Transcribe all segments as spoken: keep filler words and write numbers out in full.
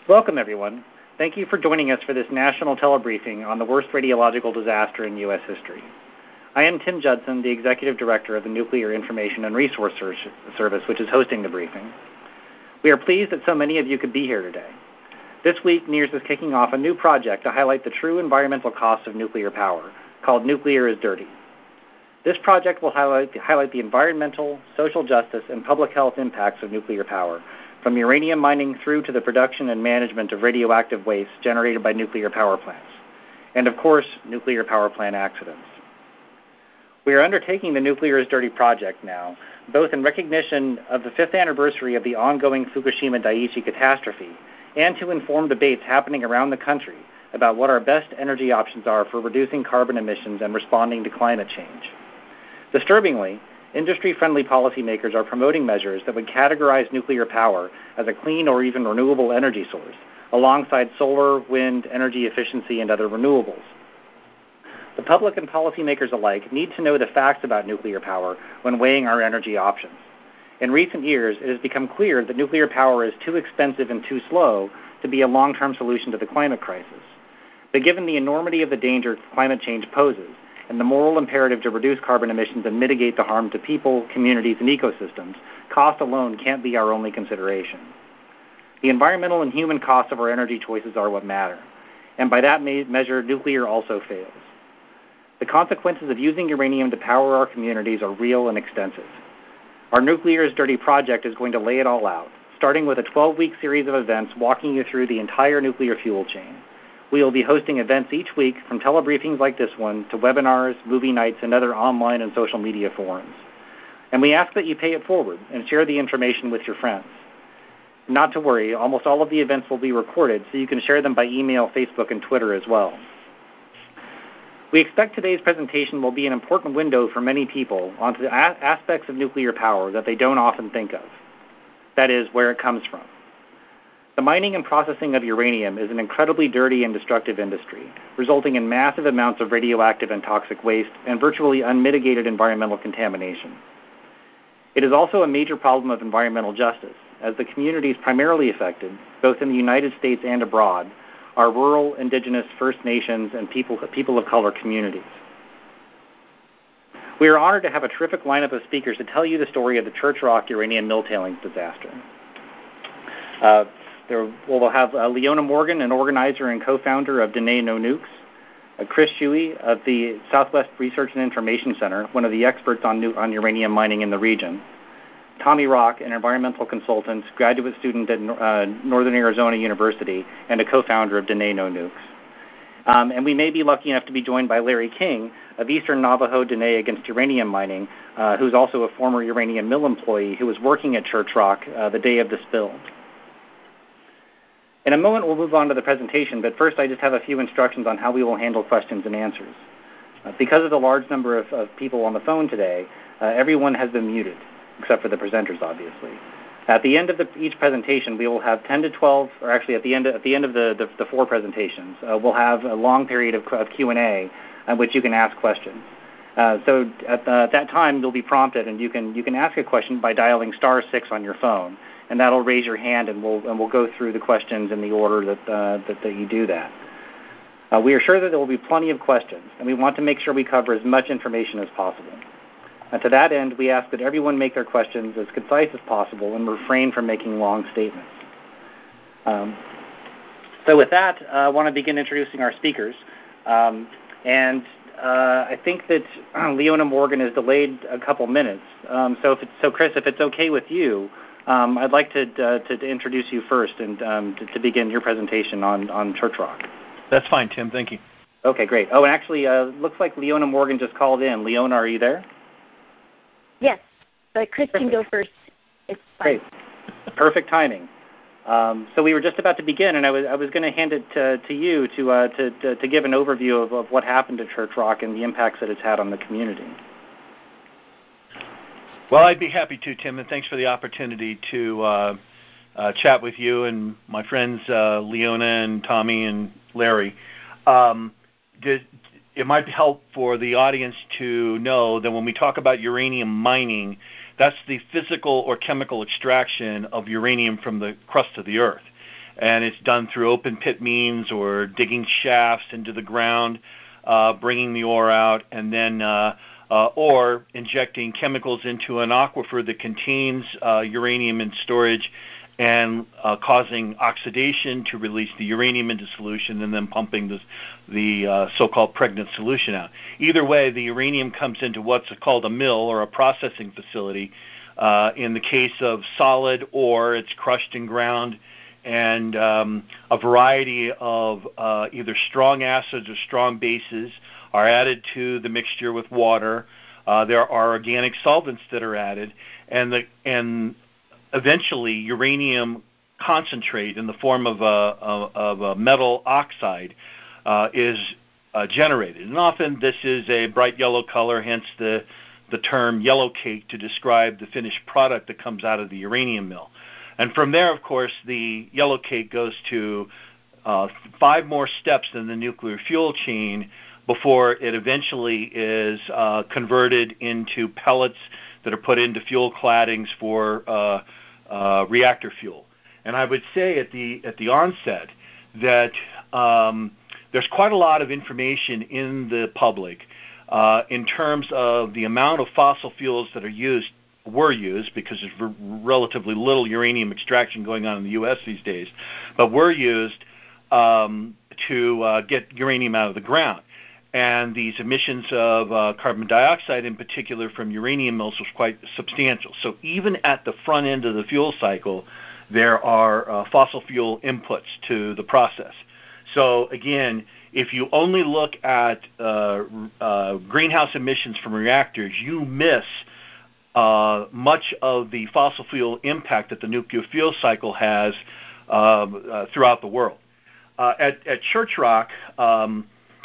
Welcome, everyone. Thank you for joining us for this national telebriefing on the worst radiological disaster in U S history. I am Tim Judson, the Executive Director of the Nuclear Information and Resource Service, which is hosting the briefing. We are pleased that so many of you could be here today. This week, NEARS is kicking off a new project to highlight the true environmental costs of nuclear power, called Nuclear is Dirty. This project will highlight, highlight the environmental, social justice, and public health impacts of nuclear power, from uranium mining through to the production and management of radioactive waste generated by nuclear power plants, and of course, nuclear power plant accidents. We are undertaking the Nuclear is Dirty project now, both in recognition of the fifth anniversary of the ongoing Fukushima Daiichi catastrophe and to inform debates happening around the country about what our best energy options are for reducing carbon emissions and responding to climate change. Disturbingly, industry-friendly policymakers are promoting measures that would categorize nuclear power as a clean or even renewable energy source, alongside solar, wind, energy efficiency, and other renewables. The public and policymakers alike need to know the facts about nuclear power when weighing our energy options. In recent years, it has become clear that nuclear power is too expensive and too slow to be a long-term solution to the climate crisis. But given the enormity of the danger climate change poses, and the moral imperative to reduce carbon emissions and mitigate the harm to people, communities, and ecosystems, cost alone can't be our only consideration. The environmental and human costs of our energy choices are what matter, and by that measure, nuclear also fails. The consequences of using uranium to power our communities are real and extensive. Our Nuclear is Dirty project is going to lay it all out, starting with a twelve-week series of events walking you through the entire nuclear fuel chain. We will be hosting events each week, from telebriefings like this one to webinars, movie nights, and other online and social media forums. And we ask that you pay it forward and share the information with your friends. Not to worry, almost all of the events will be recorded, so you can share them by email, Facebook, and Twitter as well. We expect today's presentation will be an important window for many people onto the a- aspects of nuclear power that they don't often think of. That is, where it comes from. The mining and processing of uranium is an incredibly dirty and destructive industry, resulting in massive amounts of radioactive and toxic waste and virtually unmitigated environmental contamination. It is also a major problem of environmental justice, as the communities primarily affected, both in the United States and abroad, are rural, indigenous, First Nations, and people, people of color communities. We are honored to have a terrific lineup of speakers to tell you the story of the Church Rock uranium mill tailings disaster. Uh, There, we'll have uh, Leona Morgan, an organizer and co-founder of Dene No Nukes, uh, Chris Shuey of the Southwest Research and Information Center, one of the experts on, new, on uranium mining in the region, Tommy Rock, an environmental consultant, graduate student at uh, Northern Arizona University, and a co-founder of Dene No Nukes. Um, and we may be lucky enough to be joined by Larry King of Eastern Navajo Dene Against Uranium Mining, uh, who's also a former uranium mill employee who was working at Church Rock uh, the day of the spill. In a moment, we'll move on to the presentation, but first I just have a few instructions on how we will handle questions and answers. Uh, because of the large number of, of people on the phone today, uh, everyone has been muted, except for the presenters, obviously. At the end of the, each presentation, we will have ten to twelve, or actually at the end of, at the, end of the, the, the four presentations, uh, we'll have a long period of, of Q and A in which you can ask questions. Uh, so at, the, at that time, you'll be prompted, and you can, you can ask a question by dialing star six on your phone. And that'll raise your hand, and we'll and we'll go through the questions in the order that uh, that, that you do that. Uh, we are sure that there will be plenty of questions, and we want to make sure we cover as much information as possible. And to that end, we ask that everyone make their questions as concise as possible and refrain from making long statements. Um, so with that, uh, I want to begin introducing our speakers. Um, and uh, I think that Leona Morgan is delayed a couple minutes. Um, so if it's, so Chris, if it's okay with you, Um, I'd like to, uh, to to introduce you first and um, to, to begin your presentation on, on Church Rock. That's fine, Tim. Thank you. Okay, great. Oh, and actually, uh, looks like Leona Morgan just called in. Leona, are you there? Yes, but Chris Perfect. can go first. It's fine. Great. Perfect timing. Um, so we were just about to begin, and I was I was going to hand it to, to you to, uh, to to to give an overview of, of what happened at Church Rock and the impacts that it's had on the community. Well, I'd be happy to, Tim, and thanks for the opportunity to uh, uh, chat with you and my friends uh, Leona and Tommy and Larry. Um, did, it might help for the audience to know that when we talk about uranium mining, that's the physical or chemical extraction of uranium from the crust of the earth. and it's done through open pit means or digging shafts into the ground, uh, bringing the ore out, and then uh, uh, or injecting chemicals into an aquifer that contains uh, uranium in storage and uh, causing oxidation to release the uranium into solution, and then pumping the, the uh, so-called pregnant solution out. Either way, the uranium comes into what's called a mill or a processing facility. Uh, in the case of solid ore, it's crushed and ground, and um, a variety of uh, either strong acids or strong bases are added to the mixture with water. Uh, there are organic solvents that are added, and the and eventually uranium concentrate in the form of a, of a metal oxide uh, is uh, generated. And often this is a bright yellow color, hence the, the term yellow cake to describe the finished product that comes out of the uranium mill. And from there, of course, the yellow cake goes to uh, five more steps in the nuclear fuel chain before it eventually is uh, converted into pellets that are put into fuel claddings for uh, uh, reactor fuel. And I would say at the at the onset that um, there's quite a lot of information in the public uh, in terms of the amount of fossil fuels that are used, were used, because there's r- relatively little uranium extraction going on in the U S these days, but were used um, to uh, get uranium out of the ground. And these emissions of uh, carbon dioxide in particular from uranium mills was quite substantial. So even at the front end of the fuel cycle, there are uh, fossil fuel inputs to the process. So again, if you only look at uh, uh, greenhouse emissions from reactors, you miss uh, much of the fossil fuel impact that the nuclear fuel cycle has um, uh, throughout the world. Uh, at, at Church Rock, um,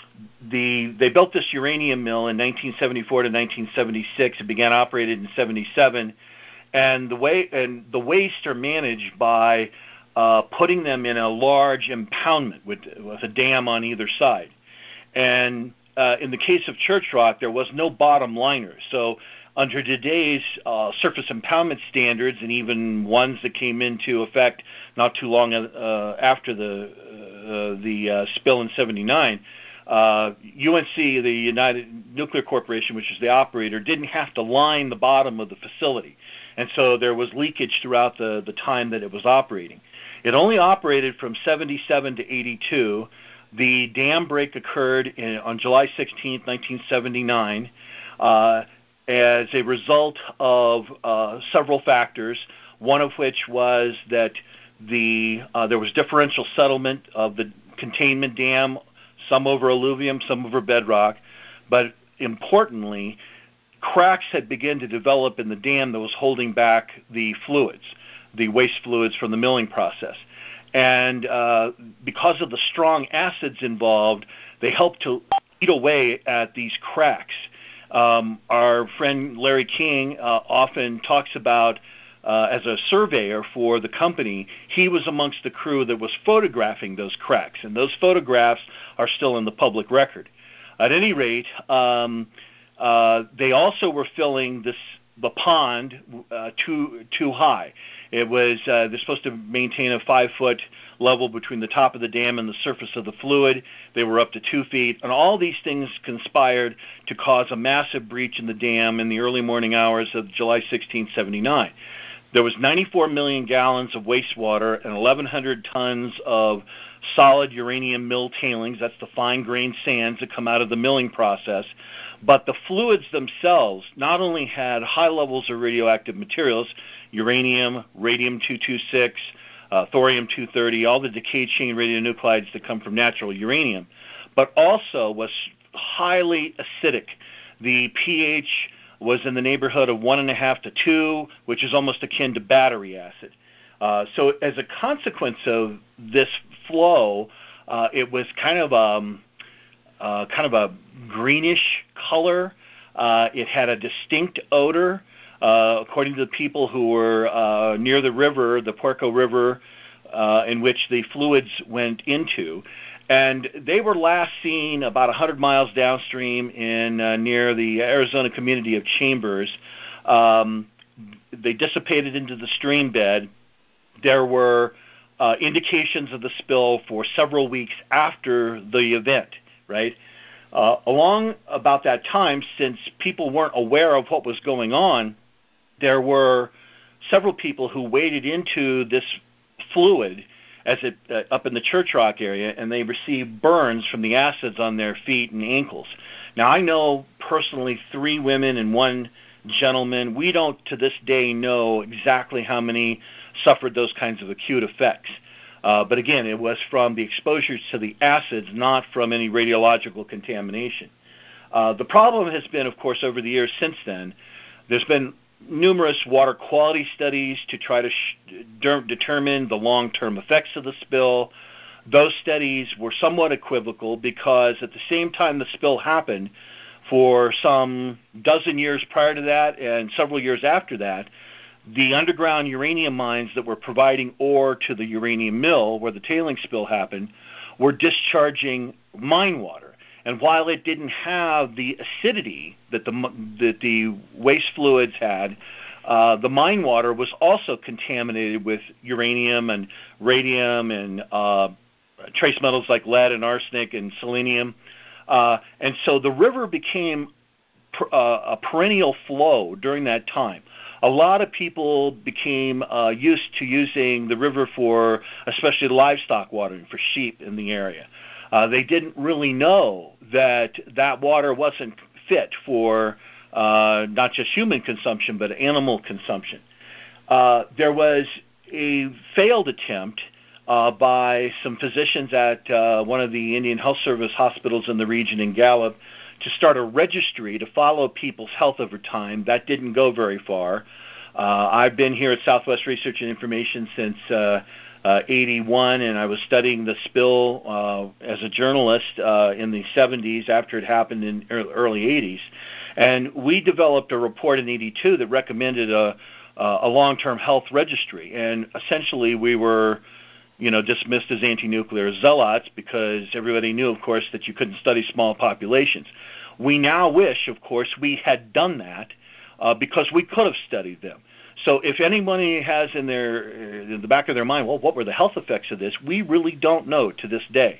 The, they built this uranium mill in nineteen seventy-four to nineteen seventy-six. It began operated in seventy-seven, and the way and the waste are managed by uh, putting them in a large impoundment with, with a dam on either side. And uh, in the case of Church Rock, there was no bottom liner. So under today's uh, surface impoundment standards, and even ones that came into effect not too long uh, after the uh, the uh, spill in seventy-nine. Uh, U N C, the United Nuclear Corporation, which is the operator, didn't have to line the bottom of the facility. And so there was leakage throughout the, the time that it was operating. It only operated from seventy-seven to eighty-two. The dam break occurred in, on July sixteenth, nineteen seventy-nine, uh, as a result of uh, several factors, one of which was that the uh, there was differential settlement of the containment dam, some over alluvium, some over bedrock, but importantly, cracks had begun to develop in the dam that was holding back the fluids, the waste fluids from the milling process. And uh, because of the strong acids involved, they helped to eat away at these cracks. Um, our friend Larry King uh, often talks about, uh, as a surveyor for the company, he was amongst the crew that was photographing those cracks, and those photographs are still in the public record. At any rate, um, uh, they also were filling this the pond uh, too too high. It was uh, they're supposed to maintain a five foot level between the top of the dam and the surface of the fluid. They were up to two feet, and all these things conspired to cause a massive breach in the dam in the early morning hours of July sixteenth, seventy-nine. There was ninety-four million gallons of wastewater and eleven hundred tons of solid uranium mill tailings. That's the fine-grained sands that come out of the milling process. But the fluids themselves not only had high levels of radioactive materials, uranium, radium two twenty-six, uh, thorium two thirty, all the decay chain radionuclides that come from natural uranium, but also was highly acidic. The pH was in the neighborhood of one and a half to two, which is almost akin to battery acid. Uh, so as a consequence of this flow, uh, it was kind of um, uh, kind of a greenish color. Uh, it had a distinct odor. Uh, according to the people who were uh, near the river, the Puerco River, uh, in which the fluids went into. And they were last seen about one hundred miles downstream in uh, near the Arizona community of Chambers. Um, they dissipated into the stream bed. There were uh, indications of the spill for several weeks after the event, right? Uh, along about that time, since people weren't aware of what was going on, there were several people who waded into this fluid as it uh, up in the Church Rock area, and they received burns from the acids on their feet and ankles. Now, I know personally three women and one gentleman. We don't, to this day, know exactly how many suffered those kinds of acute effects. Uh, but again, it was from the exposures to the acids, not from any radiological contamination. Uh, the problem has been, of course, over the years since then, there's been numerous water quality studies to try to sh- de- determine the long-term effects of the spill. Those studies were somewhat equivocal because at the same time the spill happened, for some dozen years prior to that and several years after that, the underground uranium mines that were providing ore to the uranium mill where the tailing spill happened were discharging mine water. And while it didn't have the acidity that the, that the waste fluids had, uh, the mine water was also contaminated with uranium and radium and uh, trace metals like lead and arsenic and selenium. Uh, and so the river became pr- uh, a perennial flow during that time. A lot of people became uh, used to using the river for especially livestock watering for sheep in the area. Uh, they didn't really know that that water wasn't fit for uh, not just human consumption but animal consumption. Uh, there was a failed attempt uh, by some physicians at uh, one of the Indian Health Service hospitals in the region in Gallup to start a registry to follow people's health over time. That didn't go very far. Uh, I've been here at Southwest Research and Information since uh, uh, eighty-one, and I was studying the spill uh, as a journalist uh, in the seventies after it happened in early eighties. And we developed a report in eighty-two that recommended a, a long-term health registry. And essentially we were you know, dismissed as anti-nuclear zealots because everybody knew, of course, that you couldn't study small populations. We now wish, of course, we had done that uh, because we could have studied them. So if anybody has in their in the back of their mind, well, what were the health effects of this? We really don't know to this day.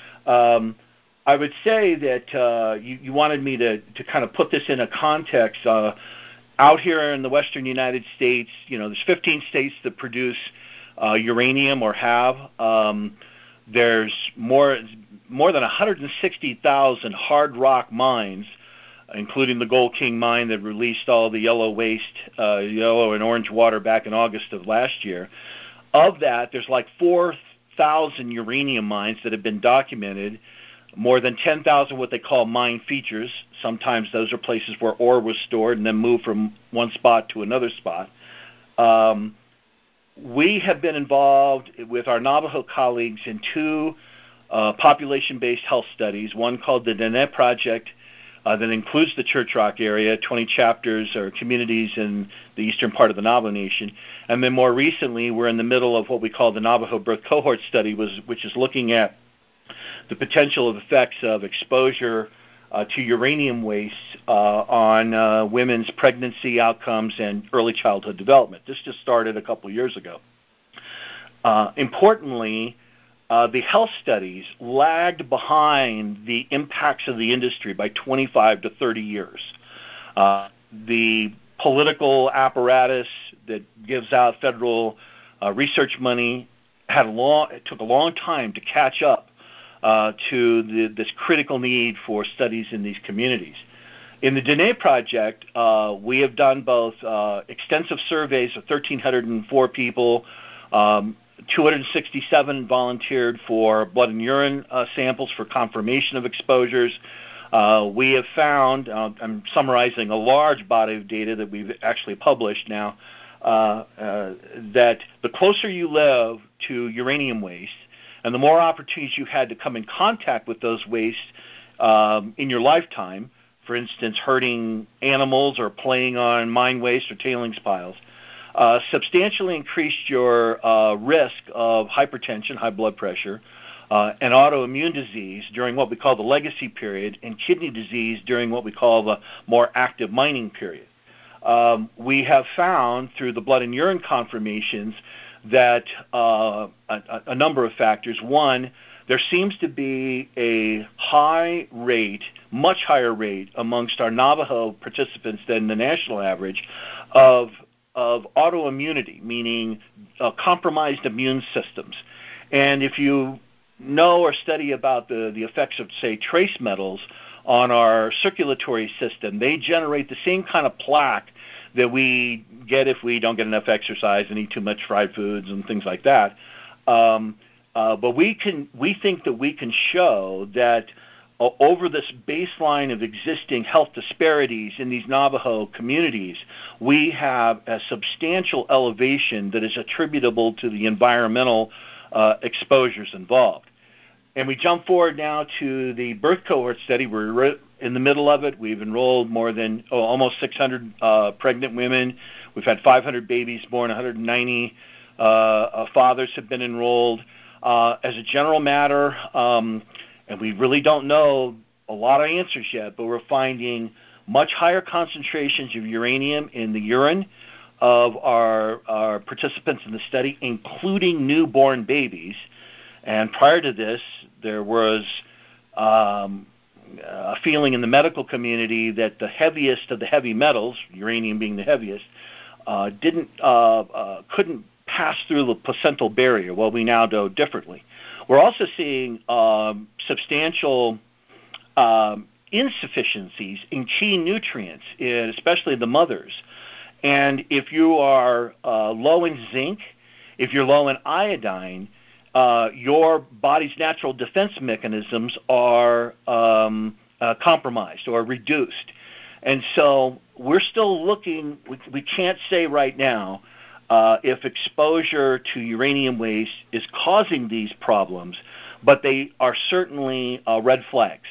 Um, I would say that uh, you, you wanted me to, to kind of put this in a context. Uh, out here in the western United States, you know, there's fifteen states that produce Uh, uranium or have. Um, there's more more than one hundred sixty thousand hard rock mines, including the Gold King mine that released all the yellow waste, uh, yellow and orange water back in August of last year. Of that, there's like four thousand uranium mines that have been documented, more than ten thousand what they call mine features. Sometimes those are places where ore was stored and then moved from one spot to another spot. Um, We have been involved with our Navajo colleagues in two uh, population-based health studies, one called the Dene Project uh, that includes the Church Rock area, twenty chapters or communities in the eastern part of the Navajo Nation. And then more recently, we're in the middle of what we call the Navajo Birth Cohort Study, was, which is looking at the potential of effects of exposure uh, to uranium waste uh, on uh, women's pregnancy outcomes and early childhood development. This just started a couple years ago. Uh, importantly, uh, the health studies lagged behind the impacts of the industry by twenty-five to thirty years. Uh, the political apparatus that gives out federal uh, research money had a long, it took a long time to catch up Uh, to the, this critical need for studies in these communities. In the Dene Project, uh, we have done both uh, extensive surveys of one thousand three hundred four people, um, two hundred sixty-seven volunteered for blood and urine uh, samples for confirmation of exposures. Uh, we have found, uh, I'm summarizing a large body of data that we've actually published now, uh, uh, that the closer you live to uranium waste, and the more opportunities you had to come in contact with those wastes um, in your lifetime, for instance, hurting animals or playing on mine waste or tailings piles, uh, substantially increased your uh, risk of hypertension, high blood pressure, uh, and autoimmune disease during what we call the legacy period, and kidney disease during what we call the more active mining period. Um, we have found through the blood and urine confirmations that uh, a, a number of factors. One, there seems to be a high rate, much higher rate amongst our Navajo participants than the national average of of autoimmunity, meaning uh, compromised immune systems. And if you know or study about the, the effects of, say, trace metals on our circulatory system, they generate the same kind of plaque that we get if we don't get enough exercise and eat too much fried foods and things like that. Um, uh, but we can, we think that we can show that uh, over this baseline of existing health disparities in these Navajo communities, we have a substantial elevation that is attributable to the environmental uh, exposures involved. And we jump forward now to the birth cohort study. We're in the middle of it. We've enrolled more than oh, almost six hundred uh, pregnant women. We've had five hundred babies born. one hundred ninety uh, uh, fathers have been enrolled. Uh, as a general matter, um, and we really don't know a lot of answers yet, but we're finding much higher concentrations of uranium in the urine of our, our participants in the study, including newborn babies. And prior to this, there was um, a feeling in the medical community that the heaviest of the heavy metals, uranium being the heaviest, uh, didn't uh, uh, couldn't pass through the placental barrier. Well, we now know differently. We're also seeing um, substantial um, insufficiencies in key nutrients, in especially the mothers. And if you are uh, low in zinc, if you're low in iodine, Uh, your body's natural defense mechanisms are um, uh, compromised or reduced. And so we're still looking, we, we can't say right now uh, if exposure to uranium waste is causing these problems, but they are certainly uh, red flags.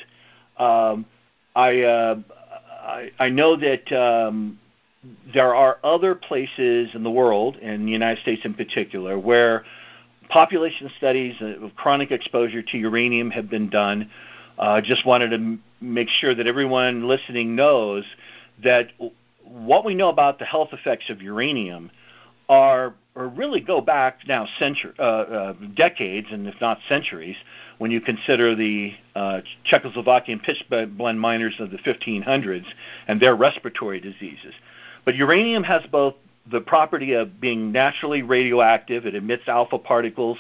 Um, I, uh, I, I know that um, there are other places in the world, in the United States in particular, where population studies of chronic exposure to uranium have been done. I uh, just wanted to m- make sure that everyone listening knows that what we know about the health effects of uranium are, or really go back now century, uh, uh, decades, and if not centuries, when you consider the uh, Czechoslovakian pitchblende miners of the fifteen hundreds and their respiratory diseases. But uranium has both the property of being naturally radioactive, it emits alpha particles,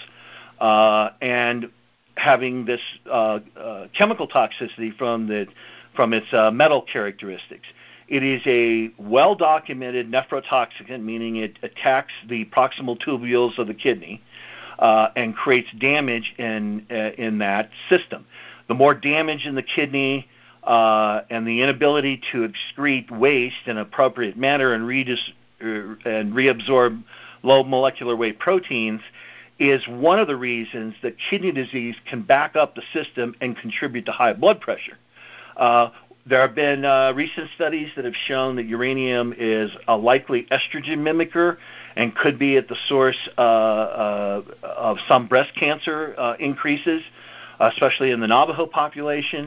uh, and having this uh, uh, chemical toxicity from the from its uh, metal characteristics. It is a well-documented nephrotoxicant, meaning it attacks the proximal tubules of the kidney uh, and creates damage in uh, in that system. The more damage in the kidney uh, and the inability to excrete waste in an appropriate manner and redis- and reabsorb low molecular weight proteins is one of the reasons that kidney disease can back up the system and contribute to high blood pressure. Uh, there have been uh, recent studies that have shown that uranium is a likely estrogen mimicker and could be at the source uh, uh, of some breast cancer uh, increases, especially in the Navajo population.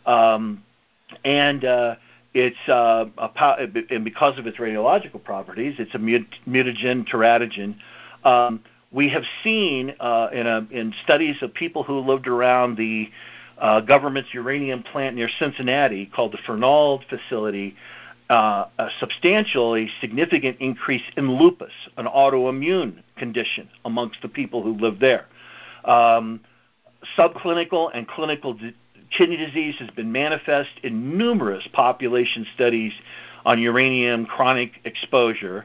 Um, and uh, It's uh, a, and because of its radiological properties, it's a mutagen teratogen. Um, we have seen uh, in, a, in studies of people who lived around the uh, government's uranium plant near Cincinnati, called the Fernald facility, uh, a substantial, a significant increase in lupus, an autoimmune condition amongst the people who lived there. Um, subclinical and clinical di- Kidney disease has been manifest in numerous population studies on uranium chronic exposure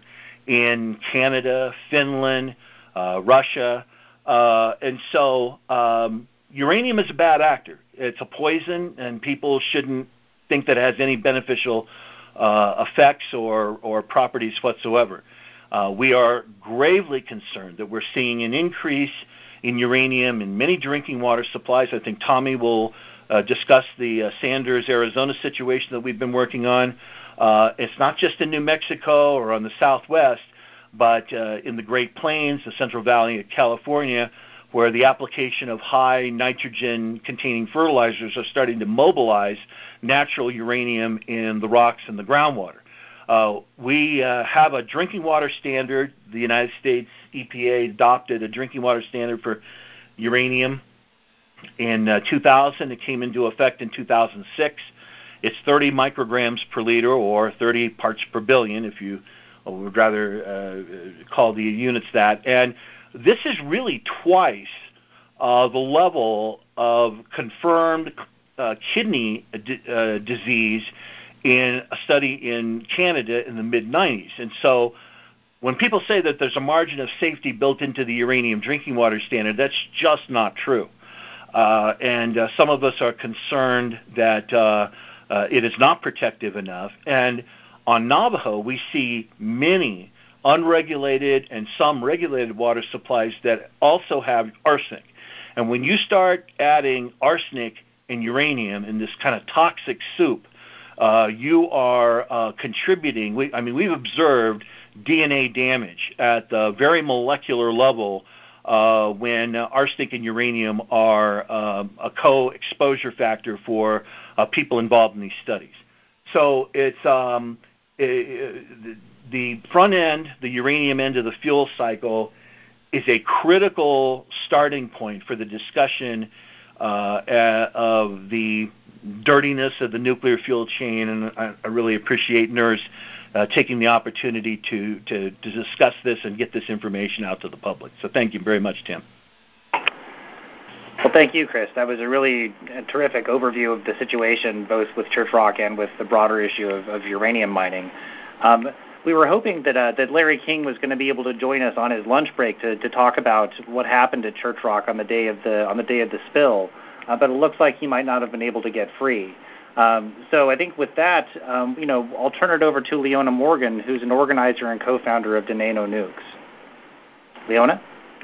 in Canada, Finland, uh, Russia. Uh, and so um, uranium is a bad actor. It's a poison, and people shouldn't think that it has any beneficial uh, effects or, or properties whatsoever. Uh, we are gravely concerned that we're seeing an increase in uranium in many drinking water supplies. I think Tommy will Uh, discuss the uh, Sanders, Arizona situation that we've been working on. Uh, it's not just in New Mexico or on the Southwest, but uh, in the Great Plains, the Central Valley of California, where the application of high nitrogen-containing fertilizers are starting to mobilize natural uranium in the rocks and the groundwater. Uh, we uh, have a drinking water standard. The United States E P A adopted a drinking water standard for uranium in uh, two thousand. It came into effect in two thousand six. It's thirty micrograms per liter, or thirty parts per billion, if you would rather uh, call the units that. And this is really twice uh, the level of confirmed uh, kidney d- uh, disease in a study in Canada in the mid nineties. And so when people say that there's a margin of safety built into the uranium drinking water standard, that's just not true. Uh, and uh, some of us are concerned that uh, uh, it is not protective enough. And on Navajo, we see many unregulated and some regulated water supplies that also have arsenic. And when you start adding arsenic and uranium in this kind of toxic soup, uh, you are uh, contributing. We, I mean, we've observed D N A damage at the very molecular level uh, when uh, arsenic and uranium are uh, a co-exposure factor for uh, people involved in these studies. So it's um, it, the front end, the uranium end of the fuel cycle, is a critical starting point for the discussion uh, of the dirtiness of the nuclear fuel chain, and I, I really appreciate N E R S uh, taking the opportunity to, to, to discuss this and get this information out to the public. So thank you very much, Tim. Well, thank you, Chris. That was a really a terrific overview of the situation, both with Church Rock and with the broader issue of, of uranium mining. Um, we were hoping that uh, that Larry King was going to be able to join us on his lunch break to, to talk about what happened at Church Rock on the day of the on the day of the spill. Uh, but it looks like he might not have been able to get free. Um, so I think with that, um, you know, I'll turn it over to Leona Morgan, who's an organizer and co-founder of Dene No Nukes. Leona?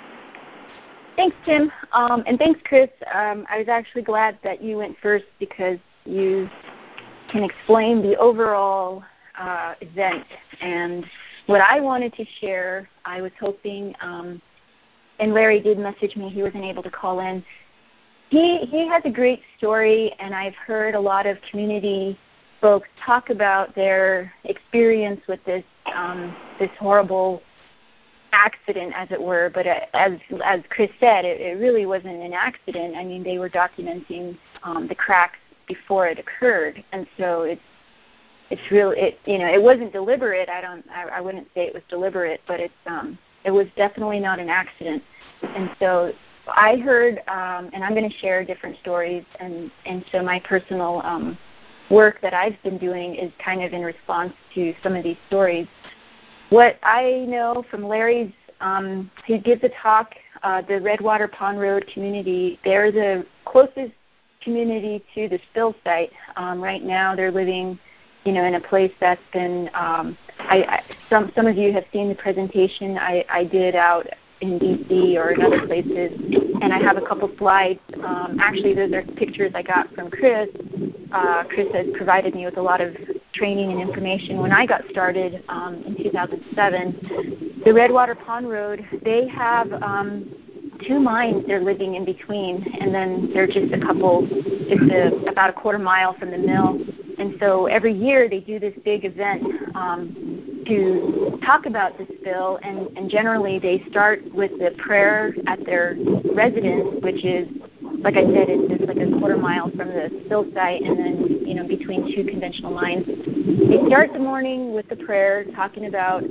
Thanks, Tim. Um, and thanks, Chris. Um, I was actually glad that you went first because you can explain the overall uh, event. And what I wanted to share, I was hoping, um, and Larry did message me, he wasn't able to call in. He he has a great story, and I've heard a lot of community folks talk about their experience with this um, this horrible accident, as it were. But as as Chris said, it, it really wasn't an accident. I mean, they were documenting um, the cracks before it occurred, and so it's it's real. It you know it wasn't deliberate. I don't. I, I wouldn't say it was deliberate, but it's um it was definitely not an accident, and so. I heard, um, and I'm going to share different stories, and, and so my personal um, work that I've been doing is kind of in response to some of these stories. What I know from Larry's, um, he gives a talk, uh, the Redwater Pond Road community, they're the closest community to the spill site. Um, right now they're living, you know, in a place that's been, um, I, I, some, some of you have seen the presentation I, I did out in D C or in other places, and I have a couple slides. Um, actually, those are pictures I got from Chris. Uh, Chris has provided me with a lot of training and information. When I got started um, in two thousand seven, the Redwater Pond Road, they have um, two mines they're living in between, and then they're just a couple, just a, about a quarter mile from the mill. And so every year they do this big event um, to talk about the spill, and, and generally they start with the prayer at their residence, which is, like I said, it's just like a quarter mile from the spill site, and then, you know, between two conventional mines. They start the morning with the prayer, talking about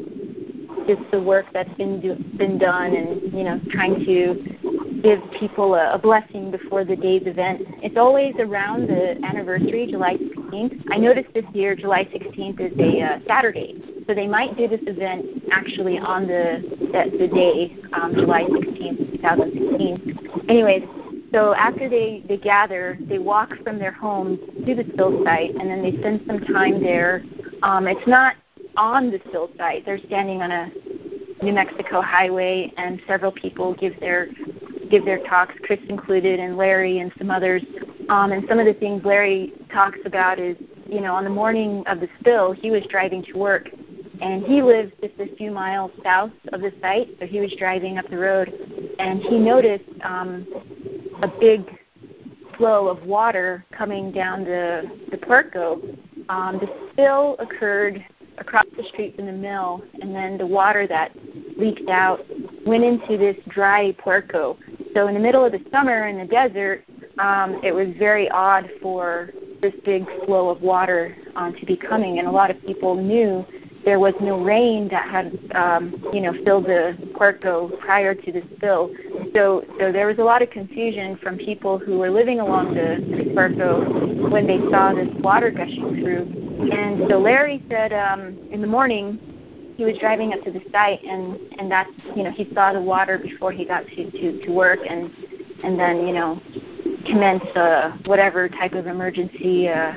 um, just the work that's been do, been done, and, you know, trying to give people a, a blessing before the day's event. It's always around the anniversary, July sixteenth. I noticed this year July sixteenth is a uh, Saturday, so they might do this event actually on the the, the day, um, July sixteenth, twenty sixteen. Anyways, so after they, they gather, they walk from their homes to the spill site, and then they spend some time there. Um, it's not on the spill site. They're standing on a New Mexico highway, and several people give their give their talks, Chris included, and Larry and some others. Um, and some of the things Larry talks about is, you know, on the morning of the spill, he was driving to work, and he lives just a few miles south of the site, so he was driving up the road, and he noticed um, a big flow of water coming down the, the Puerco. Um, the spill occurred across the street from the mill, and then the water that leaked out went into this dry puerco. So in the middle of the summer in the desert, um, it was very odd for this big flow of water um, to be coming, and a lot of people knew there was no rain that had, um, you know, filled the puerco prior to the spill. So, so there was a lot of confusion from people who were living along the, the puerco when they saw this water gushing through. And so Larry said um, in the morning he was driving up to the site, and, and that's, you know, he saw the water before he got to, to, to work, and and then, you know, commenced uh, whatever type of emergency uh,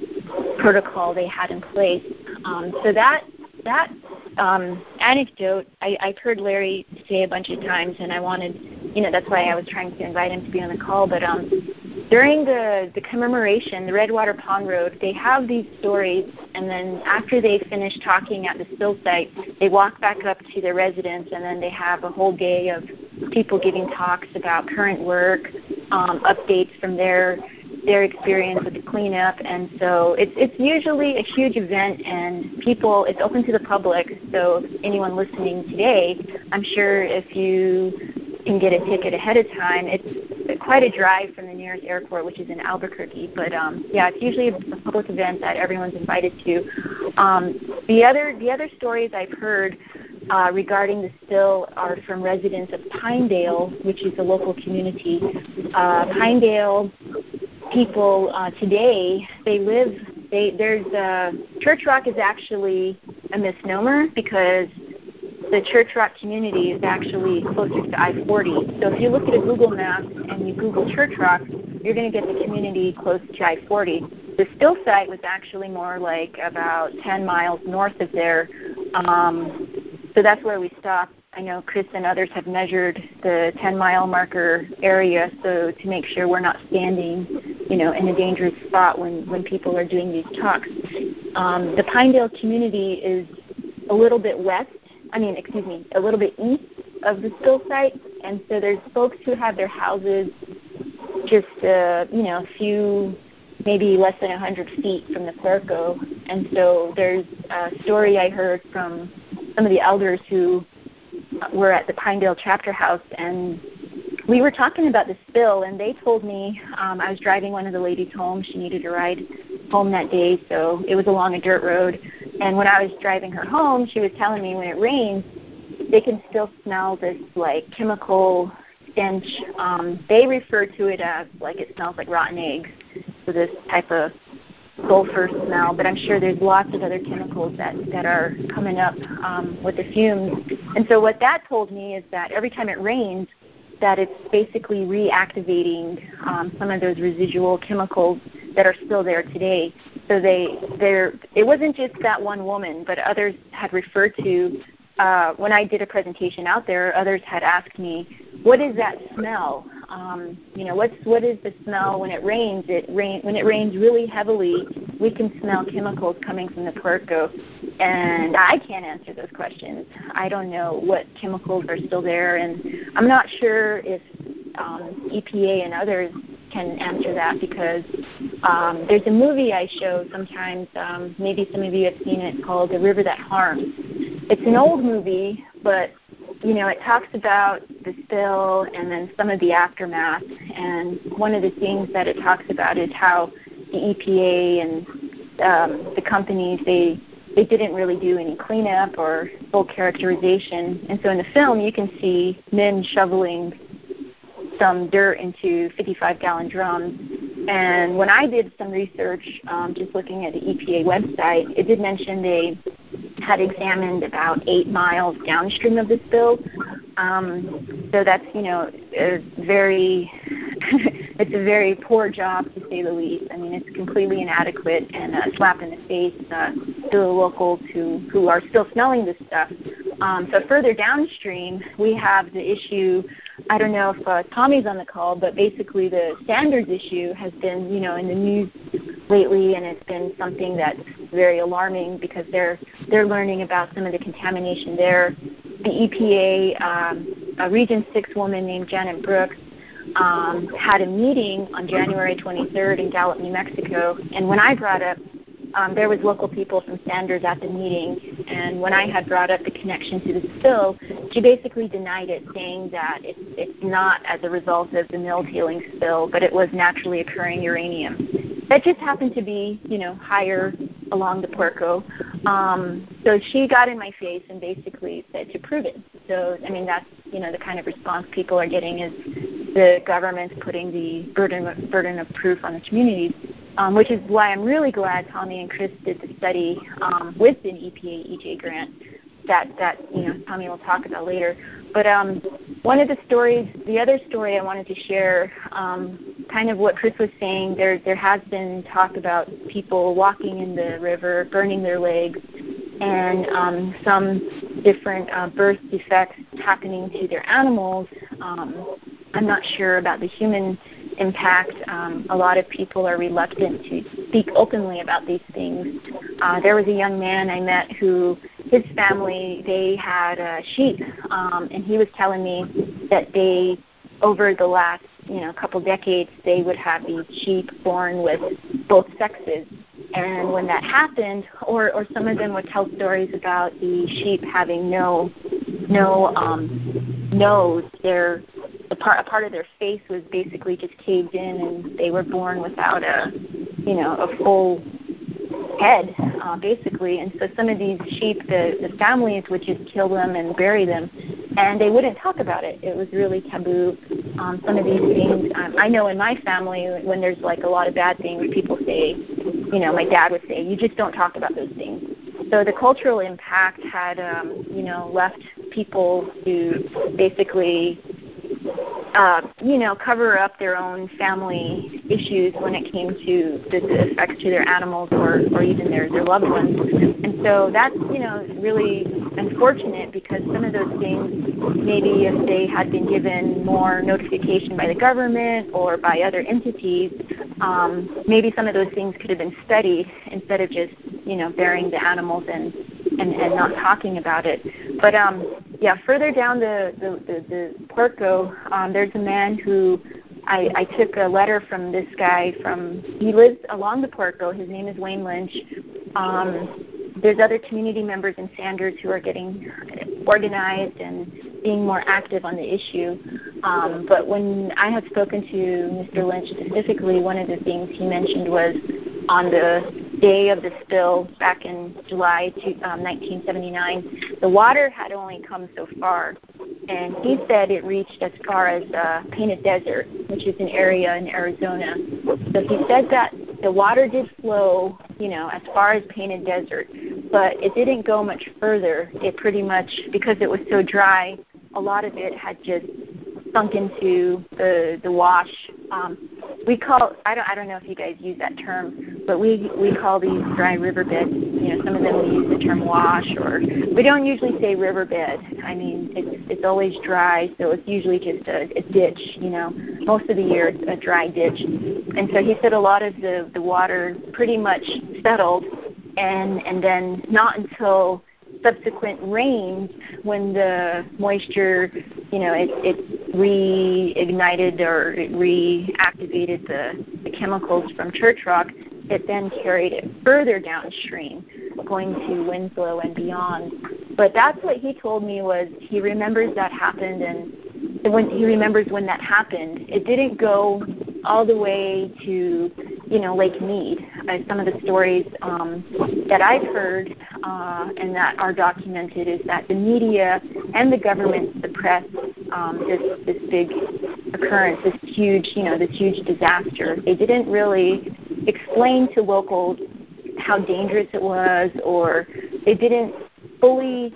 protocol they had in place. Um, so that that um, anecdote, I, I've heard Larry say a bunch of times, and I wanted, you know, that's why I was trying to invite him to be on the call. But um, during the, the commemoration, the Redwater Pond Road, they have these stories, and then after they finish talking at the spill site, they walk back up to their residence, and then they have a whole day of people giving talks about current work, um, updates from their their experience with the cleanup. And so it's it's usually a huge event, and people, it's open to the public. So anyone listening today, I'm sure if you can get a ticket ahead of time, it's quite a drive from the nearest airport, which is in Albuquerque. But um, yeah, it's usually a public event that everyone's invited to. Um, the other the other stories I've heard Uh, regarding the spill are from residents of Pinedale, which is a local community. Uh, Pinedale people uh, today, they live, they, there's, uh, Church Rock is actually a misnomer because the Church Rock community is actually closer to I forty. So if you look at a Google map and you Google Church Rock, you're going to get the community close to I forty. The spill site was actually more like about ten miles north of there. Um, So that's where we stopped. I know Chris and others have measured the ten-mile marker area, so to make sure we're not standing, you know, in a dangerous spot when, when people are doing these talks. Um, the Pinedale community is a little bit west, I mean, excuse me, a little bit east of the spill site, and so there's folks who have their houses just, uh, you know, a few, maybe less than one hundred feet from the puerco. And so there's a story I heard from some of the elders who were at the Pinedale chapter house, and we were talking about the spill, and they told me, um, I was driving one of the ladies home. She needed a ride home that day, so it was along a dirt road. And when I was driving her home, she was telling me when it rains, they can still smell this, like, chemical stench. Um, they refer to it as, like, it smells like rotten eggs, so this type of sulfur smell, but I'm sure there's lots of other chemicals that, that are coming up um, with the fumes. And so what that told me is that every time it rains, that it's basically reactivating um, some of those residual chemicals that are still there today. So they, they're, it wasn't just that one woman, but others had referred to, uh, when I did a presentation out there, others had asked me, what is that smell? Um, you know, what's what is the smell when it rains? It rain when it rains really heavily. We can smell chemicals coming from the puerco, and I can't answer those questions. I don't know what chemicals are still there, and I'm not sure if um, E P A and others can answer that because um, there's a movie I show sometimes. Um, maybe some of you have seen it, called The River That Harms. It's an old movie, but you know, it talks about the spill and then some of the aftermath. And one of the things that it talks about is how the E P A and um, the companies, they they didn't really do any cleanup or full characterization. And so in the film, you can see men shoveling some dirt into fifty-five gallon drums. And when I did some research, um, just looking at the E P A website, it did mention they had examined about eight miles downstream of the spill. Um, so that's, you know, a very, it's a very poor job to say the least. I mean, it's completely inadequate and a slap in the face uh, to the locals who, who are still smelling this stuff. Um, so further downstream, we have the issue, I don't know if uh, Tommy's on the call, but basically the Sanders issue has been, you know, in the news lately, and it's been something that's very alarming because they're they're learning about some of the contamination there. The E P A, um, a Region six woman named Janet Brooks, um, had a meeting on January twenty-third in Gallup, New Mexico, and when I brought up um, there was local people from Sanders at the meeting, and when I had brought up the connection to the spill, she basically denied it, saying that it's, it's not as a result of the mill tailing spill, but it was naturally occurring uranium. That just happened to be, you know, higher along the Puerco. Um, so she got in my face and basically said to prove it. So, I mean, that's, you know, the kind of response people are getting is the government's putting the burden, burden of proof on the communities, um, which is why I'm really glad Tommy and Chris did the study um, with an E P A E J grant that, that, you know, Tommy will talk about later. But um, one of the stories, the other story I wanted to share, um, kind of what Chris was saying, there there has been talk about people walking in the river, burning their legs, and um, some different uh, birth defects happening to their animals. Um, I'm not sure about the human impact. Um, a lot of people are reluctant to speak openly about these things. Uh, there was a young man I met who, his family, they had uh, sheep, um, and he was telling me that they, over the last, you know, couple decades, they would have these sheep born with both sexes. And when that happened, or, or some of them would tell stories about the sheep having no, no um, nose. Their the part a part of their face was basically just caved in, and they were born without a, you know, a full head, uh, basically. And so some of these sheep, the, the families would just kill them and bury them, and they wouldn't talk about it. It was really taboo. Um, some of these things, um, I know in my family, when there's like a lot of bad things, people say, you know, my dad would say, you just don't talk about those things. So the cultural impact had, um, you know, left people to basically, uh, you know, cover up their own family issues when it came to the, the effects to their animals or, or even their, their loved ones. And so that's, you know, really unfortunate, because some of those things, maybe if they had been given more notification by the government or by other entities, um, maybe some of those things could have been studied instead of just, you know, burying the animals and, and, and not talking about it. But um, yeah, further down the, the, the, the Puerco, um, there's a man who I, I took a letter from this guy from, he lives along the Puerco. His name is Wayne Lynch. Um, there's other community members in Sanders who are getting organized and being more active on the issue. Um, but when I had spoken to Mister Lynch specifically, one of the things he mentioned was on the day of the spill back in July to, um, nineteen seventy-nine, the water had only come so far. And he said it reached as far as uh, Painted Desert, which is an area in Arizona. So he said that the water did flow, you know, as far as Painted Desert, but it didn't go much further. It pretty much, because it was so dry, a lot of it had just sunk into the the wash. Um, we call, I don't I don't know if you guys use that term, but we we call these dry riverbeds. You know, some of them we use the term wash, or we don't usually say riverbed. I mean, it's it's always dry, so it's usually just a, a ditch. You know, most of the year it's a dry ditch. And so he said a lot of the the water pretty much settled, and and then not until subsequent rains, when the moisture, you know, it, it reignited or it reactivated the, the chemicals from church rock, it then carried it further downstream, going to Winslow and beyond. But that's what he told me, was he remembers that happened, and when he remembers when that happened, it didn't go all the way to, you know, Lake Mead. Uh, some of the stories um, that I've heard uh, and that are documented is that the media and the government suppressed um, this this big occurrence, this huge, you know, this huge disaster. They didn't really explain to locals how dangerous it was, or they didn't fully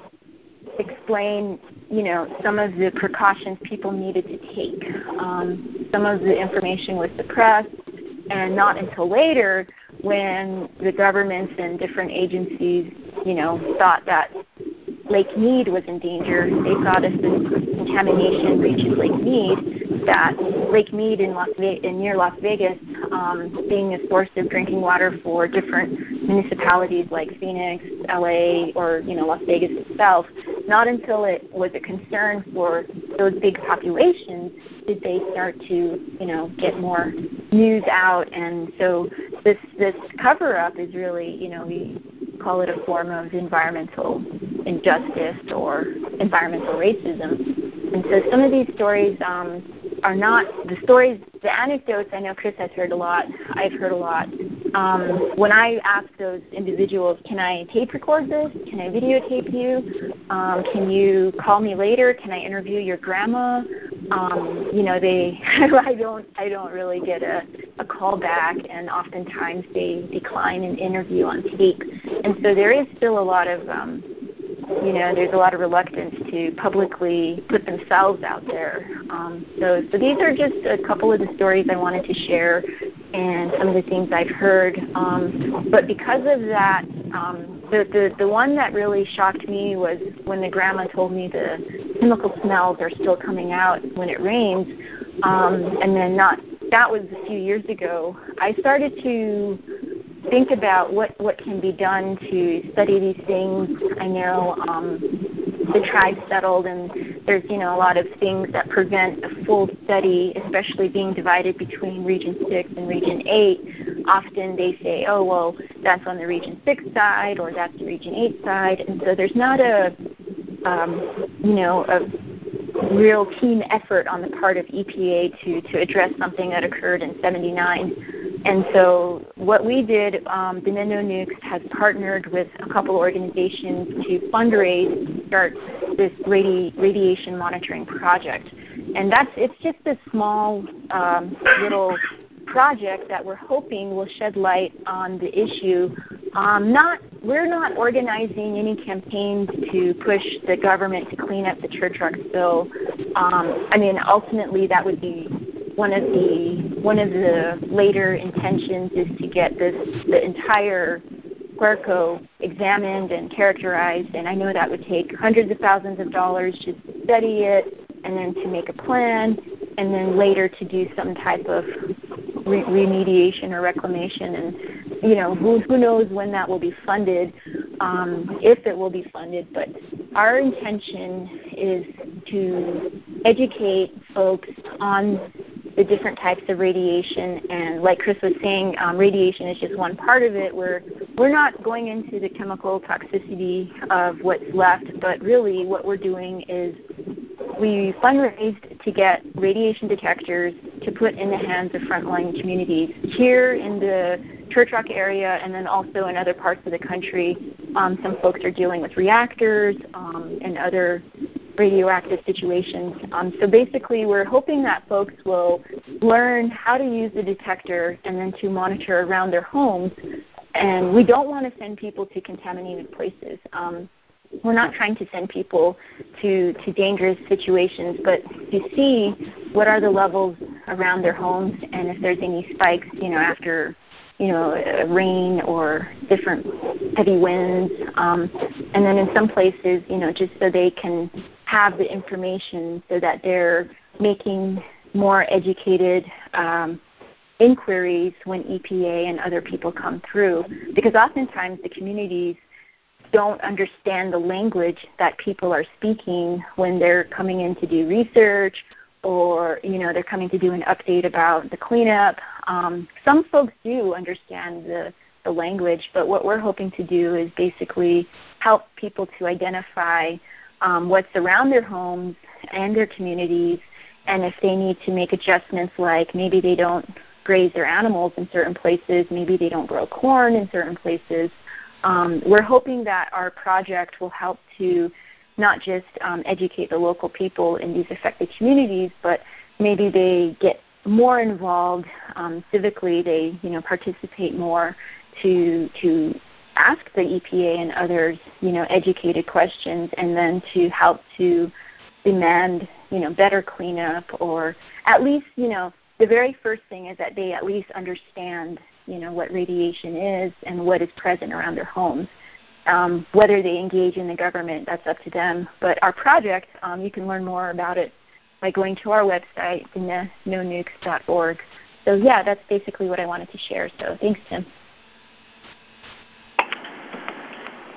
explain, you know, some of the precautions people needed to take. Um, some of the information was suppressed, and not until later, when the governments and different agencies, you know, thought that Lake Mead was in danger, they thought if the contamination reaches Lake Mead, that Lake Mead in Las Ve- in near Las Vegas, um, being a source of drinking water for different municipalities like Phoenix, L A, or, you know, Las Vegas itself, not until it was a concern for those big populations did they start to, you know, get more news out? And so this this cover-up is really, you know, we call it a form of environmental injustice or environmental racism. And so some of these stories um, are not the stories, the anecdotes. I know Chris has heard a lot. I've heard a lot. Um, when I ask those individuals, can I tape record this? Can I videotape you? Um, can you call me later? Can I interview your grandma? Um, you know, they I don't I don't really get a, a call back, and oftentimes they decline an interview on tape. And so there is still a lot of um, you know, there's a lot of reluctance to publicly put themselves out there. Um, so, so these are just a couple of the stories I wanted to share and some of the things I've heard. Um, but because of that, um, the, the, the one that really shocked me was when the grandma told me the chemical smells are still coming out when it rains. Um, and then not, that was a few years ago. I started to think about what, what can be done to study these things. I know um, the tribe settled, and there's, you know, a lot of things that prevent a full study, especially being divided between Region six and Region eight. Often they say, oh, well, that's on the Region six side or that's the Region eight side. And so there's not a, um, you know, a real keen effort on the part of E P A to, to address something that occurred in seventy-nine. And so what we did, um, the No Nukes has partnered with a couple organizations to fundraise to start this radi- radiation monitoring project. And that's it's just a small um, little project that we're hoping will shed light on the issue. Um, not we're not organizing any campaigns to push the government to clean up the church rock spill. Um, I mean, ultimately that would be one of the one of the later intentions is to get this the entire Puerco examined and characterized, and I know that would take hundreds of thousands of dollars just to study it, and then to make a plan, and then later to do some type of re- remediation or reclamation. And you know, who who knows when that will be funded, um, if it will be funded. But our intention is to educate folks on the different types of radiation, and like Chris was saying, um, radiation is just one part of it. We're we're not going into the chemical toxicity of what's left, but really what we're doing is we fundraised to get radiation detectors to put in the hands of frontline communities here in the Church Rock area, and then also in other parts of the country. Um, some folks are dealing with reactors um, and other radioactive situations. Um, so basically we're hoping that folks will learn how to use the detector and then to monitor around their homes. And we don't want to send people to contaminated places. Um, we're not trying to send people to, to dangerous situations, but to see what are the levels around their homes and if there's any spikes, you know, after you know, rain or different heavy winds. Um, and then in some places, you know, just so they can have the information so that they're making more educated um, inquiries when E P A and other people come through. Because oftentimes the communities don't understand the language that people are speaking when they're coming in to do research, or, you know, they're coming to do an update about the cleanup. Um, some folks do understand the, the language, but what we're hoping to do is basically help people to identify um, what's around their homes and their communities, and if they need to make adjustments, like maybe they don't graze their animals in certain places, maybe they don't grow corn in certain places. Um, we're hoping that our project will help to not just um, educate the local people in these affected communities, but maybe they get more involved um, civically. They, you know, participate more to to ask the E P A and others, you know, educated questions, and then to help to demand, you know, better cleanup, or at least, you know, the very first thing is that they at least understand, you know, what radiation is and what is present around their homes. Um, whether they engage in the government, that's up to them. But our project, um, you can learn more about it by going to our website, no nukes dot org. So, yeah, that's basically what I wanted to share. So thanks, Tim.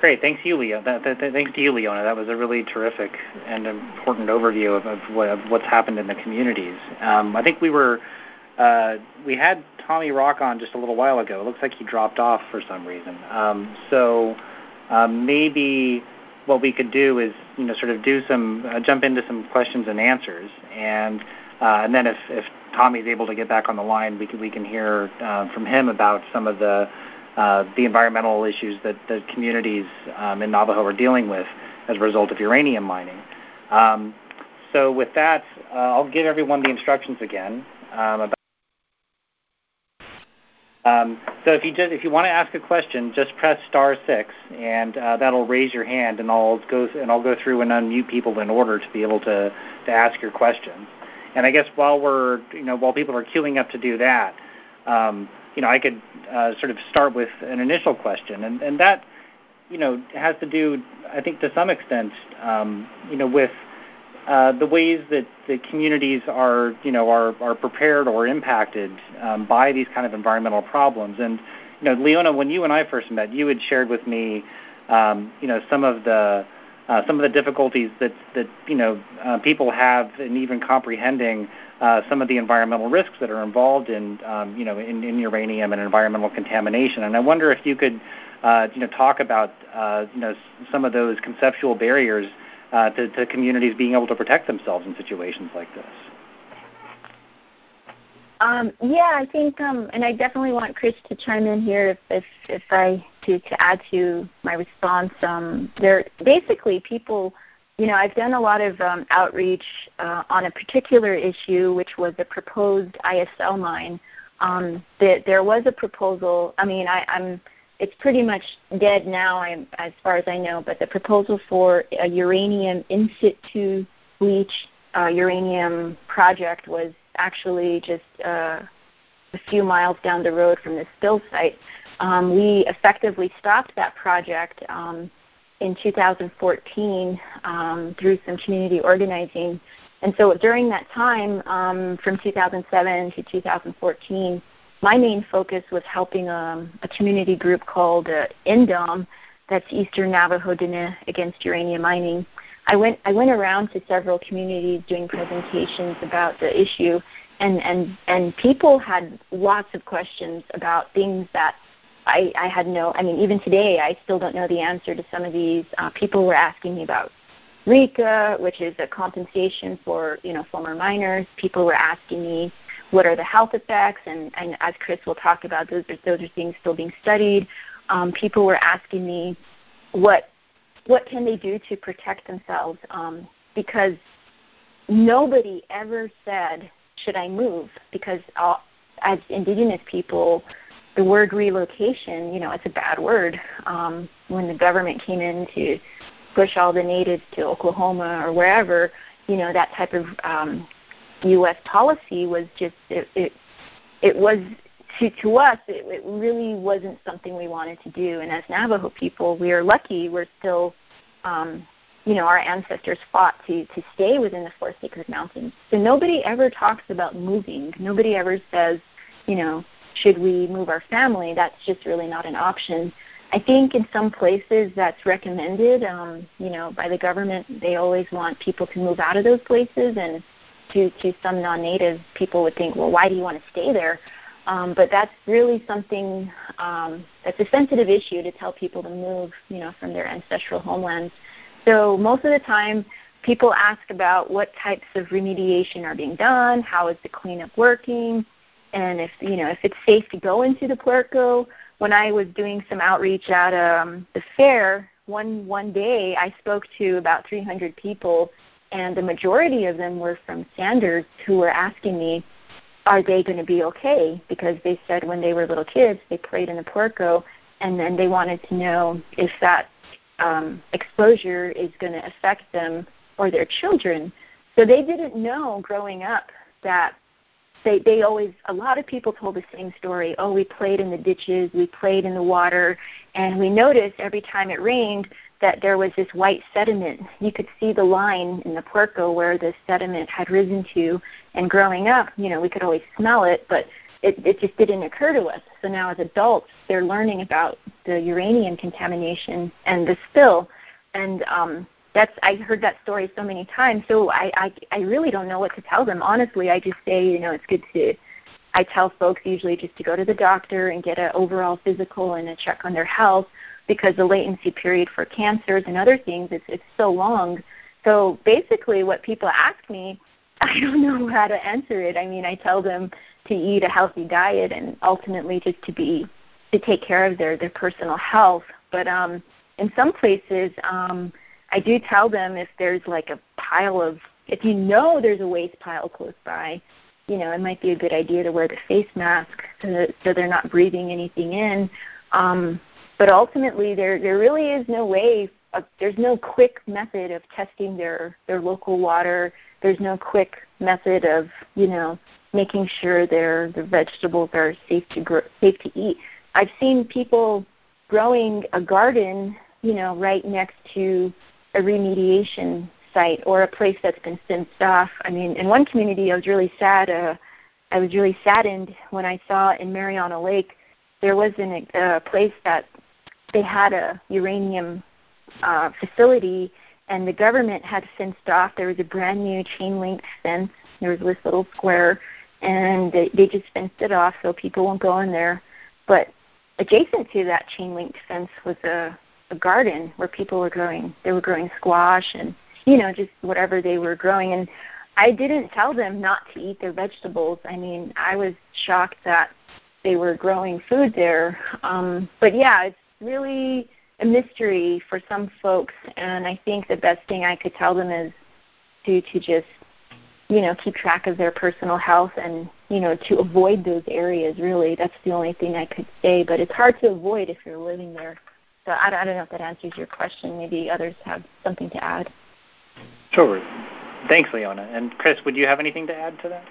great. Thanks you, Leo. That, that, that, thanks to you, Leona. That was a really terrific and important overview of, of, what, of what's happened in the communities. Um, I think we were uh, we had Tommy Rock on just a little while ago. It looks like he dropped off for some reason. Um, so um, maybe what we could do is, you know, sort of do some uh, jump into some questions and answers, and uh, and then if, if Tommy's able to get back on the line, we can we can hear uh, from him about some of the uh, the environmental issues that the communities um, in Navajo are dealing with as a result of uranium mining. Um, so with that, uh, I'll give everyone the instructions again um, about. Um, so if you just if you want to ask a question, just press star six, and uh, that'll raise your hand, and I'll go and I'll go through and unmute people in order to be able to, to ask your questions. And I guess while we're you know while people are queuing up to do that, um, you know I could uh, sort of start with an initial question, and, and that you know has to do I think to some extent um, you know with Uh, the ways that the communities are, you know, are, are prepared or impacted um, by these kind of environmental problems. And, you know, Leona, when you and I first met, you had shared with me, um, you know, some of the uh, some of the difficulties that that you know uh, people have in even comprehending uh, some of the environmental risks that are involved in, um, you know, in, in uranium and environmental contamination. And I wonder if you could, uh, you know, talk about, uh, you know, some of those conceptual barriers Uh, to, to communities being able to protect themselves in situations like this. Um, yeah, I think, um, and I definitely want Chris to chime in here if if, if I to, to add to my response. Um, there basically people, you know, I've done a lot of um, outreach uh, on a particular issue, which was a proposed I S L mine. Um, that there was a proposal. I mean, I, I'm. It's pretty much dead now, I'm, as far as I know, but the proposal for a uranium in situ leach uh, uranium project was actually just uh, a few miles down the road from the spill site. Um, we effectively stopped that project um, in two thousand fourteen um, through some community organizing. And so during that time, um, from two thousand seven to two thousand fourteen, my main focus was helping um, a community group called uh, N D O M, that's Eastern Navajo Diné Against Uranium Mining. I went I went around to several communities doing presentations about the issue, and, and, and people had lots of questions about things that I, I had no, I mean, even today I still don't know the answer to some of these. Uh, people were asking me about RECA, which is a compensation for, you know, former miners. People were asking me what are the health effects, and, and as Chris will talk about, those are, those are things still being studied. Um, people were asking me what what can they do to protect themselves, um, because nobody ever said, should I move? Because all, as Indigenous people, the word relocation, you know, it's a bad word. Um, when the government came in to push all the natives to Oklahoma or wherever, you know, that type of um, U S policy was just, it it, it was, to, to us, it, it really wasn't something we wanted to do. And as Navajo people, we are lucky we're still, um, you know, our ancestors fought to, to stay within the Four Sacred Mountains. So nobody ever talks about moving. Nobody ever says, you know, should we move our family? That's just really not an option. I think in some places that's recommended, um, you know, by the government. They always want people to move out of those places, and To, to some non-native people would think, well, why do you want to stay there? Um, but that's really something um, that's a sensitive issue to tell people to move, you know, from their ancestral homelands. So most of the time, people ask about what types of remediation are being done, how is the cleanup working, and if you know if it's safe to go into the Puerco. When I was doing some outreach at um, the fair, one one day I spoke to about three hundred people. And the majority of them were from Sanders, who were asking me, are they going to be okay? Because they said when they were little kids, they played in the Puerco, and then they wanted to know if that um, exposure is going to affect them or their children. So they didn't know growing up that they, they always, a lot of people told the same story. Oh, we played in the ditches, we played in the water, and we noticed every time it rained that there was this white sediment. You could see the line in the Puerco where the sediment had risen to, and growing up, you know, we could always smell it, but it, it just didn't occur to us. So now as adults, they're learning about the uranium contamination and the spill. And um, that's I heard that story so many times. So I, I, I really don't know what to tell them. Honestly, I just say, you know, it's good to, I tell folks usually just to go to the doctor and get an overall physical and a check on their health, because the latency period for cancers and other things, it's, it's so long. So basically what people ask me, I don't know how to answer it. I mean, I tell them to eat a healthy diet and ultimately just to be, to take care of their, their personal health. But um, in some places, um, I do tell them if there's like a pile of, if you know there's a waste pile close by, you know, it might be a good idea to wear the face mask so that so they're not breathing anything in. Um, but ultimately, there there really is no way, of, there's no quick method of testing their, their local water. There's no quick method of, you know, making sure their the vegetables are safe to grow, safe to eat. I've seen people growing a garden, you know, right next to a remediation site or a place that's been fenced off. I mean, in one community, I was really sad. Uh, I was really saddened when I saw in Mariana Lake there was an, a place that they had a uranium uh, facility, and the government had fenced off. There was a brand new chain link fence. There was this little square, and they, they just fenced it off so people won't go in there. But adjacent to that chain link fence was a, a garden where people were growing. They were growing squash and, you know, just whatever they were growing. And I didn't tell them not to eat their vegetables. I mean, I was shocked that they were growing food there. Um, but yeah, it's really a mystery for some folks, and I think the best thing I could tell them is to to just, you know, keep track of their personal health and, you know, to avoid those areas, really. That's the only thing I could say, but it's hard to avoid if you're living there. So I, I don't know if that answers your question. Maybe others have something to add. Sure. Thanks, Leona. And Chris, would you have anything to add to that?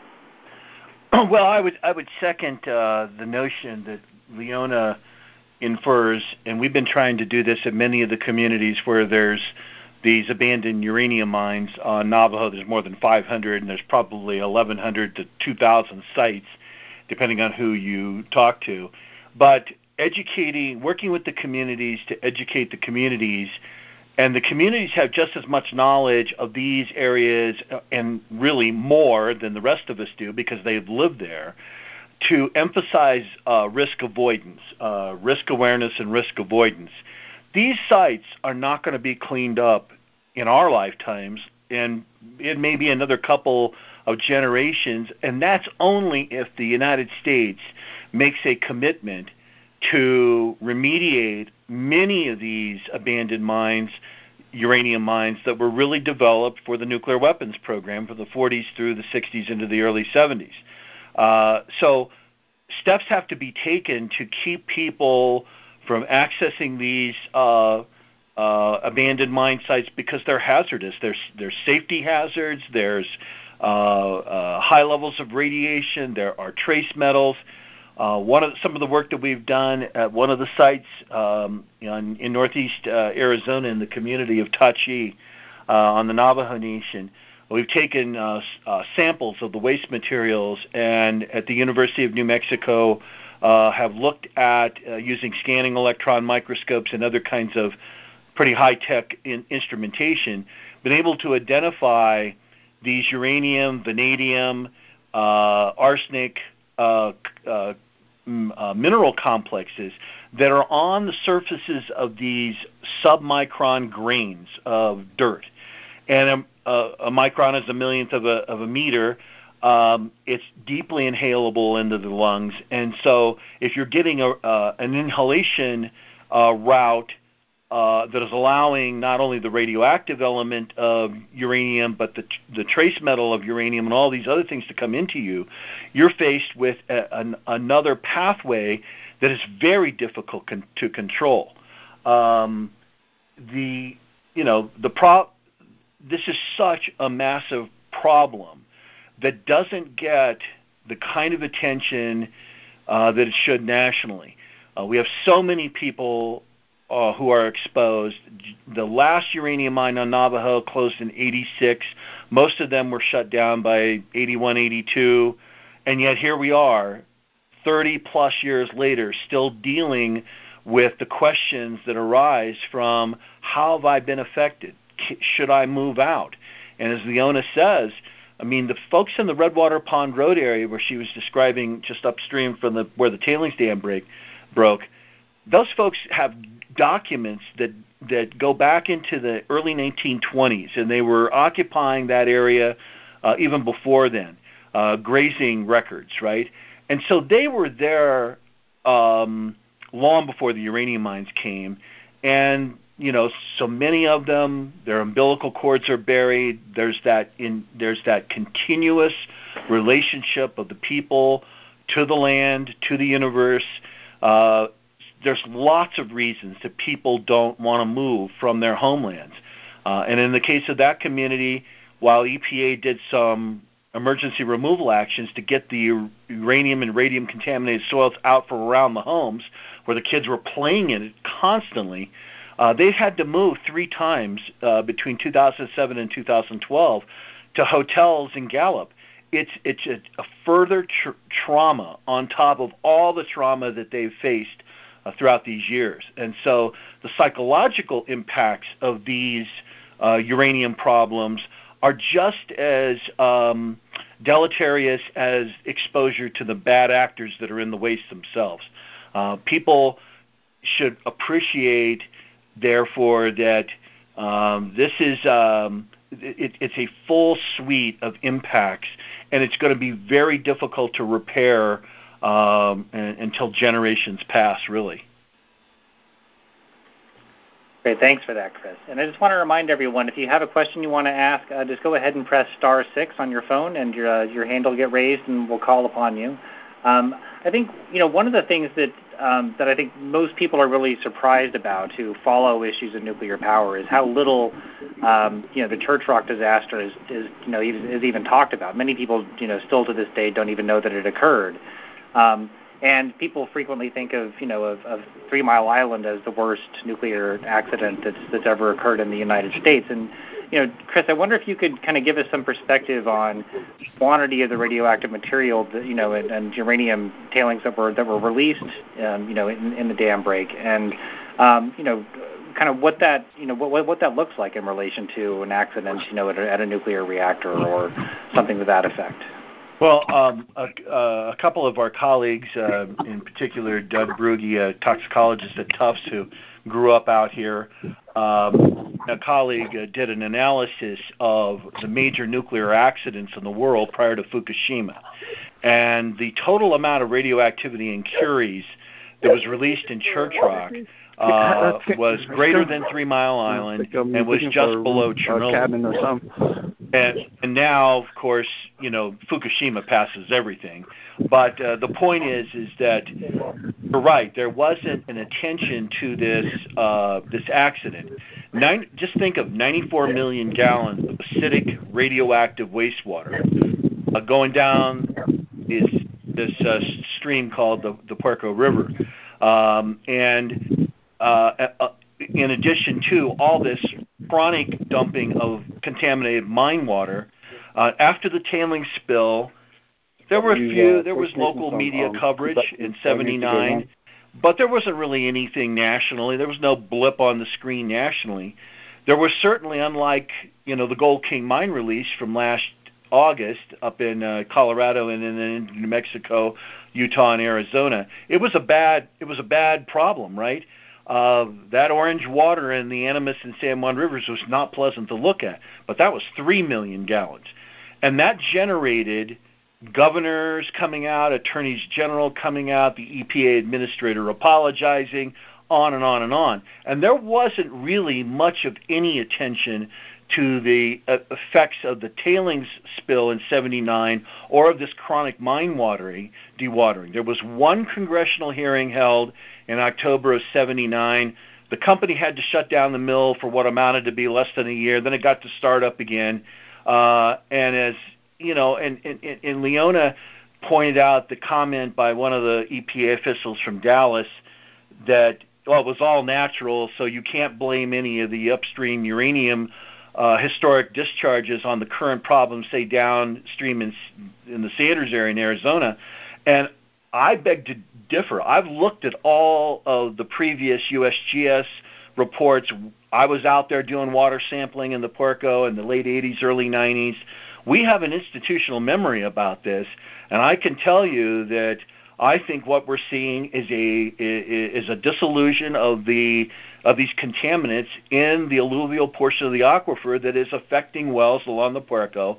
Well, I would I would second uh, the notion that Leona infers, and we've been trying to do this in many of the communities where there's these abandoned uranium mines. On Navajo, there's more than five hundred, and there's probably eleven hundred to two thousand sites, depending on who you talk to. But educating, working with the communities to educate the communities, and the communities have just as much knowledge of these areas, and really more than the rest of us do because they've lived there, to emphasize uh, risk avoidance, uh, risk awareness and risk avoidance. These sites are not going to be cleaned up in our lifetimes, and it may be another couple of generations, and that's only if the United States makes a commitment to remediate many of these abandoned mines, uranium mines that were really developed for the nuclear weapons program from the forties through the sixties into the early seventies. Uh, so steps have to be taken to keep people from accessing these uh, uh, abandoned mine sites because they're hazardous. There's, there's safety hazards. There's uh, uh, high levels of radiation. There are trace metals. Uh, one of the, some of the work that we've done at one of the sites um, in, in northeast uh, Arizona in the community of Tachi uh, on the Navajo Nation, we've taken uh, uh, samples of the waste materials, and at the University of New Mexico uh, have looked at uh, using scanning electron microscopes and other kinds of pretty high-tech in instrumentation, been able to identify these uranium, vanadium, uh, arsenic, uh, uh, uh, mineral complexes that are on the surfaces of these submicron grains of dirt. And a, a, a micron is a millionth of a, of a meter. Um, it's deeply inhalable into the lungs. And so if you're getting a, uh, an inhalation uh, route uh, that is allowing not only the radioactive element of uranium, but the, the trace metal of uranium and all these other things to come into you, you're faced with a, an, another pathway that is very difficult con- to control. Um, the, you know, the pro- this is such a massive problem that doesn't get the kind of attention uh, that it should nationally. Uh, we have so many people uh, who are exposed. The last uranium mine on Navajo closed in eighty-six. Most of them were shut down by eighty-one, eighty-two, and yet here we are thirty plus years later, still dealing with the questions that arise from how have I been affected? Should I move out? And as Leona says, I mean, the folks in the Redwater Pond Road area where she was describing just upstream from the where the tailings dam break broke, those folks have documents that that go back into the early nineteen twenties, and they were occupying that area uh, even before then, uh, grazing records, right? And so they were there um, long before the uranium mines came, and you know, so many of them, their umbilical cords are buried. There's that in there's that continuous relationship of the people to the land, to the universe. Uh, there's lots of reasons that people don't want to move from their homelands. Uh, and in the case of that community, while E P A did some emergency removal actions to get the uranium and radium contaminated soils out from around the homes where the kids were playing in it constantly, Uh, they've had to move three times uh, between two thousand seven and two thousand twelve to hotels in Gallup. It's it's a, a further tr- trauma on top of all the trauma that they've faced uh, throughout these years. And so the psychological impacts of these uh, uranium problems are just as um, deleterious as exposure to the bad actors that are in the waste themselves. Uh, people should appreciate therefore, that um, this is um, it, it's a full suite of impacts, and it's going to be very difficult to repair um, and, until generations pass, really. Great, thanks for that, Chris. And I just want to remind everyone, if you have a question you want to ask, uh, just go ahead and press star six on your phone, and your uh, your hand will get raised, and we'll call upon you. Um, I think you know one of the things that um, that I think most people are really surprised about who follow issues of nuclear power is how little um, you know the Church Rock disaster is, is you know is, is even talked about. Many people you know still to this day don't even know that it occurred, um, and people frequently think of you know of, of Three Mile Island as the worst nuclear accident that's that's ever occurred in the United States. And you know, Chris, I wonder if you could kind of give us some perspective on the quantity of the radioactive material, that, you know, and, and uranium tailings that were that were released, um, you know, in, in the dam break, and um, you know, kind of what that, you know, what what that looks like in relation to an accident, you know, at a, at a nuclear reactor or something to that effect. Well, um, a, a couple of our colleagues, uh, in particular Doug Brugge, a toxicologist at Tufts who grew up out here, um, a colleague uh, did an analysis of the major nuclear accidents in the world prior to Fukushima. And the total amount of radioactivity in Curies that was released in Church Rock uh, was greater than Three Mile Island and was just below Chernobyl. And, and now, of course, you know, Fukushima passes everything. But uh, the point is, is that you're right. There wasn't an attention to this uh, this accident. Nine, just think of ninety-four million gallons of acidic radioactive wastewater uh, going down this this uh, stream called the, the Puerco River, um, and uh, uh, in addition to all this chronic dumping of contaminated mine water, uh, after the tailings spill, there were a few. There was local media coverage in seventy-nine, but there wasn't really anything nationally. There was no blip on the screen nationally. There was certainly, unlike you know the Gold King mine release from last August up in uh, Colorado and then in New Mexico, Utah, and Arizona. It was a bad. It was a bad problem, right? Uh, that orange water in the Animas and San Juan rivers was not pleasant to look at, but that was three million gallons, and that generated governors coming out, attorneys general coming out, the E P A administrator apologizing, on and on and on. And there wasn't really much of any attention to the uh, effects of the tailings spill in seventy-nine or of this chronic mine watering, dewatering. There was one congressional hearing held in October of seventy-nine. The company had to shut down the mill for what amounted to be less than a year. Then it got to start up again. Uh, and as you know, and, and, and Leona pointed out the comment by one of the E P A officials from Dallas that, well, it was all natural, so you can't blame any of the upstream uranium uh, historic discharges on the current problems, say, downstream in, in the Sanders area in Arizona. And I beg to differ. I've looked at all of the previous U S G S reports. I was out there doing water sampling in the Puerco in the late eighties, early nineties. We have an institutional memory about this, and I can tell you that I think what we're seeing is a is a dissolution of the of these contaminants in the alluvial portion of the aquifer that is affecting wells along the Puerco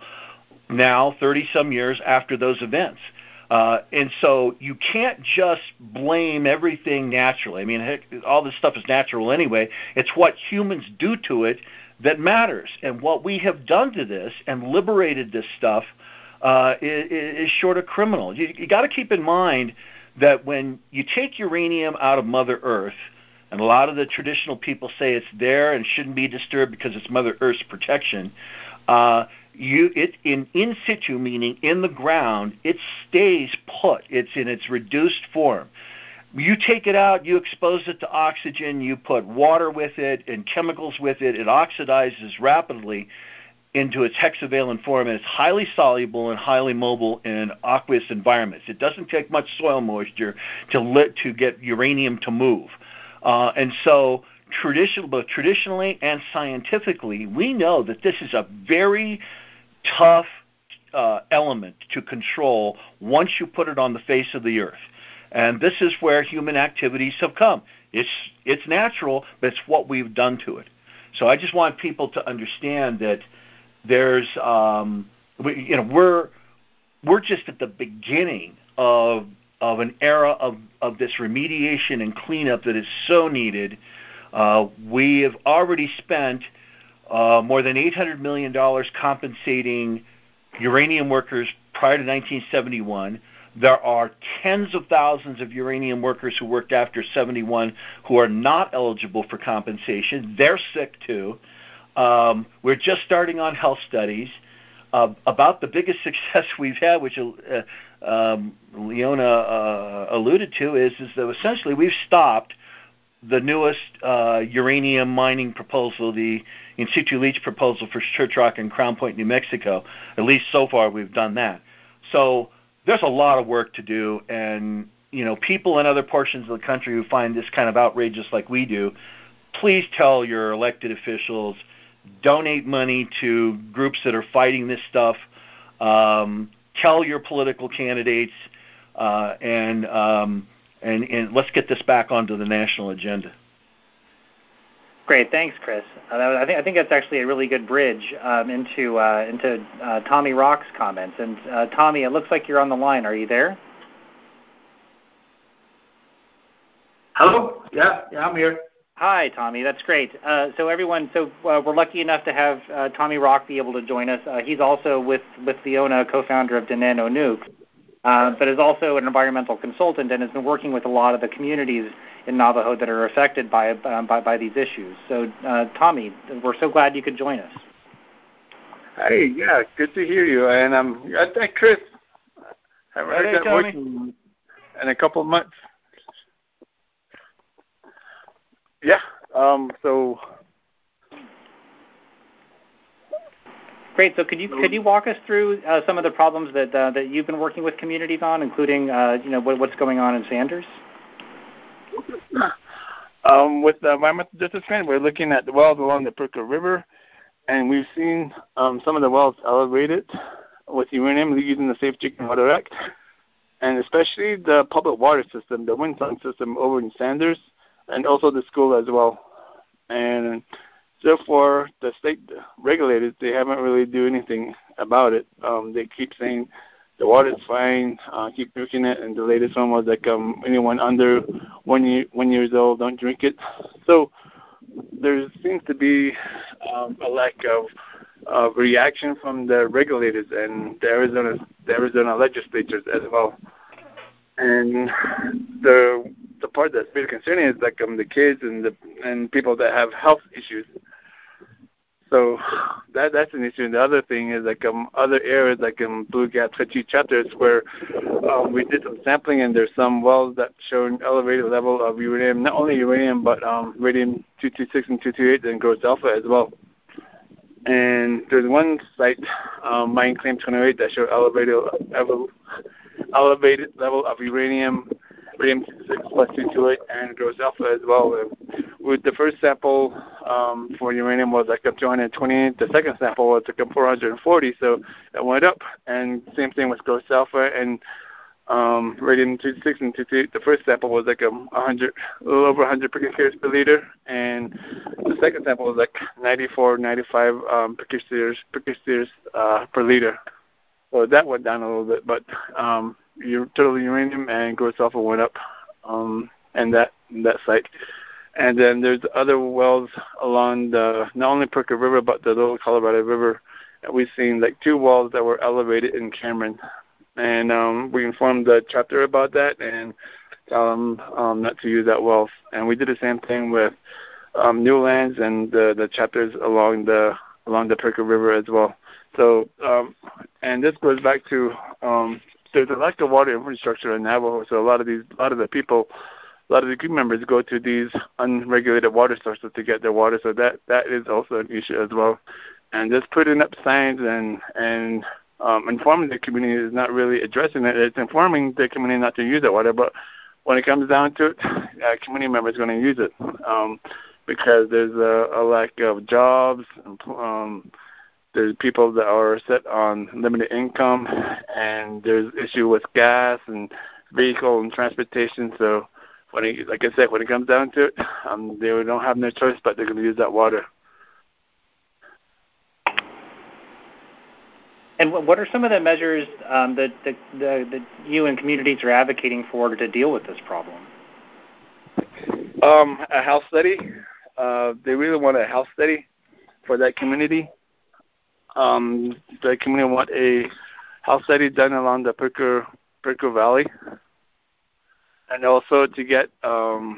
now thirty some years after those events. Uh, and so you can't just blame everything naturally. I mean, heck, all this stuff is natural anyway. It's what humans do to it that matters. And what we have done to this and liberated this stuff uh, is, is short of criminal. You, you got to keep in mind that when you take uranium out of Mother Earth, and a lot of the traditional people say it's there and shouldn't be disturbed because it's Mother Earth's protection, uh, You, it in in situ, meaning in the ground, it stays put. It's in its reduced form. You take it out, you expose it to oxygen, you put water with it and chemicals with it, it oxidizes rapidly into its hexavalent form, and it's highly soluble and highly mobile in aqueous environments. It doesn't take much soil moisture to lit, to get uranium to move. Uh, and so traditional, both traditionally and scientifically, we know that this is a very tough uh, element to control once you put it on the face of the earth. And this is where human activities have come. It's it's natural, but it's what we've done to it. So I just want people to understand that there's, um, we, you know, we're we're just at the beginning of of an era of, of this remediation and cleanup that is so needed. Uh, we have already spent Uh, more than eight hundred million dollars compensating uranium workers prior to nineteen seventy-one. There are tens of thousands of uranium workers who worked after seventy-one who are not eligible for compensation. They're sick too. Um, we're just starting on health studies. Uh, about the biggest success we've had, which uh, um, Leona uh, alluded to, is, is that essentially we've stopped the newest uh, uranium mining proposal, the in situ leach proposal for Church Rock and Crown Point, New Mexico. At least so far we've done that. So there's a lot of work to do, and you know, people in other portions of the country who find this kind of outrageous like we do, please tell your elected officials, donate money to groups that are fighting this stuff, um, tell your political candidates, uh, and um, And, and let's get this back onto the national agenda. Great, thanks, Chris. Uh, I think I think that's actually a really good bridge um, into uh, into uh, Tommy Rock's comments. And uh, Tommy, it looks like you're on the line. Are you there? Hello. Yeah, yeah, I'm here. Hi, Tommy. That's great. Uh, so everyone, so uh, we're lucky enough to have uh, Tommy Rock be able to join us. Uh, he's also with with Leona, co-founder of Deneno Nuke. Uh, but is also an environmental consultant and has been working with a lot of the communities in Navajo that are affected by um, by, by these issues. So, uh, Tommy, we're so glad you could join us. Hey, yeah, good to hear you. And um, I think Chris, I haven't heard hey, that Tommy. voice in, in a couple of months. Yeah. Um. So. Great. So could you could you walk us through uh, some of the problems that uh, that you've been working with communities on, including uh, you know what, what's going on in Sanders? Um, with the environmental justice grant, we're looking at the wells along the Puerco River, and we've seen um, some of the wells elevated with uranium using the Safe Drinking Water Act, and especially the public water system, the Windsong system over in Sanders, and also the school as well. And therefore, the state regulators, they haven't really do anything about it. Um, they keep saying the water's fine, uh, keep drinking it, and the latest one was like um, anyone under one year, one years old, don't drink it. So there seems to be um, a lack of uh, reaction from the regulators and the Arizona, the Arizona legislatures as well. And the the part that's really concerning is like um, the kids and the and people that have health issues. So that that's an issue. And the other thing is like um other areas like in Blue Gap Cochise chapters where um, we did some sampling and there's some wells that show an elevated level of uranium, not only uranium but um, radium two twenty-six and two twenty-eight and gross alpha as well. And there's one site, um, Mine Claim twenty-eight, that showed elevated elevated level of uranium, radium six plus two twenty-eight, and gross alpha as well. And with the first sample um, for uranium was like up two hundred twenty. The second sample was like four hundred forty, so it went up. And same thing with gross alpha and um, radium two six and two twenty-eight. The first sample was like a hundred, a little over one hundred picocures per liter, and the second sample was like ninety-four, ninety-five um, picocures, picocures uh, per liter. So that went down a little bit, but um, your total uranium and gross alpha went up, um, and that that site. And then there's other wells along the not only Perkins River but the Little Colorado River. We've seen like two wells that were elevated in Cameron, and um, we informed the chapter about that and tell them um, not to use that well. And we did the same thing with um, Newlands and the the chapters along the along the Perkins River as well. So, um, and this goes back to um, there's a lack of water infrastructure in Navajo. So a lot of these, a lot of the people, a lot of the group members go to these unregulated water sources to get their water. So that that is also an issue as well. And just putting up signs and and um, informing the community is not really addressing it. It's informing the community not to use that water, but when it comes down to it, a community member is going to use it um, because there's a, a lack of jobs. Um, There's people that are set on limited income, and there's issue with gas and vehicle and transportation. So, when it, like I said, when it comes down to it, um, they don't have no choice, but they're going to use that water. And what are some of the measures um, that, that, that, that you and communities are advocating for to deal with this problem? Um, a health study. Uh, they really want a health study for that community. Um, the community want a health study done along the Perker, Perker Valley, and also to get um,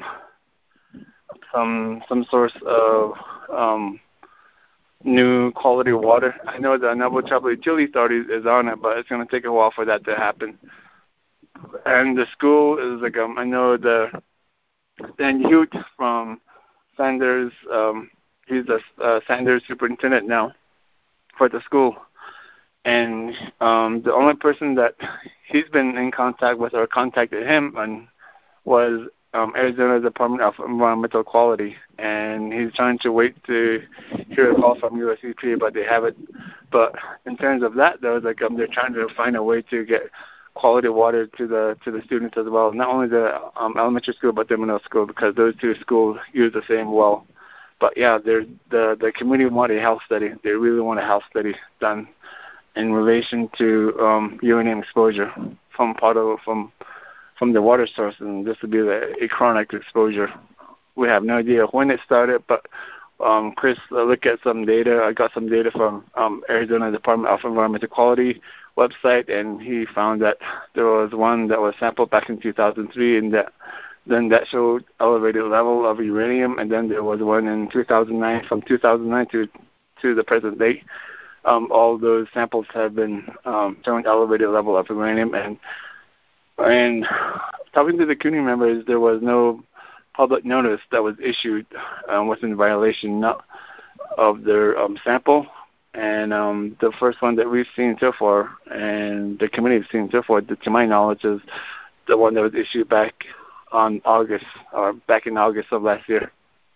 some some source of um, new quality water. I know the Navajo Tribal Utility Authority is on it, but it's going to take a while for that to happen. And the school is like um, I know the Dan Hute from Sanders. Um, he's the uh, Sanders superintendent now for the school, and um, the only person that he's been in contact with or contacted him and was um, Arizona Department of Environmental Quality, and he's trying to wait to hear a call from U S E P A, but they haven't. But in terms of that, though, like um, they're trying to find a way to get quality water to the to the students as well, not only the um, elementary school but the middle school, because those two schools use the same well. But yeah, the the community want a health study. They really want a health study done in relation to um, uranium exposure from part of from from the water source, and this would be the, a chronic exposure. We have no idea when it started, but um, Chris uh, looked at some data. I got some data from um, Arizona Department of Environmental Quality website, and he found that there was one that was sampled back in two thousand three, and that then that showed elevated level of uranium, and then there was one in two thousand nine. From two thousand nine to to the present date, um, all those samples have been um, showing elevated level of uranium. And and talking to the community members, there was no public notice that was issued um, within violation of their um, sample. And um, the first one that we've seen so far, and the community has seen so far, to my knowledge, is the one that was issued back on August, or back in August of last year.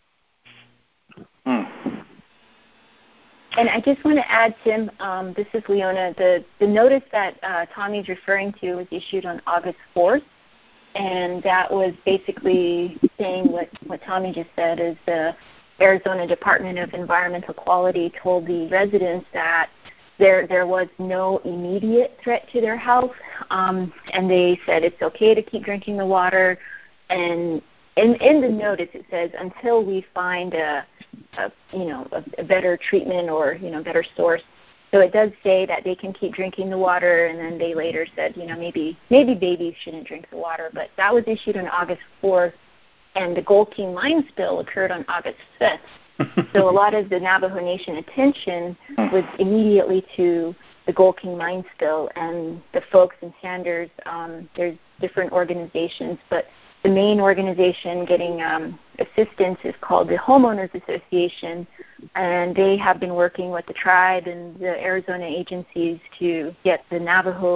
Hmm. And I just want to add, Tim, um, this is Leona, the, the notice that uh, Tommy's referring to was issued on August fourth, and that was basically saying what, what Tommy just said, is the Arizona Department of Environmental Quality told the residents that there there was no immediate threat to their health, um, and they said it's okay to keep drinking the water. And in, in the notice it says until we find a, a you know a, a better treatment or you know better source. So it does say that they can keep drinking the water, and then they later said you know maybe maybe babies shouldn't drink the water. But that was issued on August fourth, and the Gold King mine spill occurred on August fifth. So a lot of the Navajo Nation attention was immediately to the Gold King mine spill, and the folks in Sanders. Um, there's different organizations, but the main organization getting um, assistance is called the Homeowners Association, and they have been working with the tribe and the Arizona agencies to get the Navajo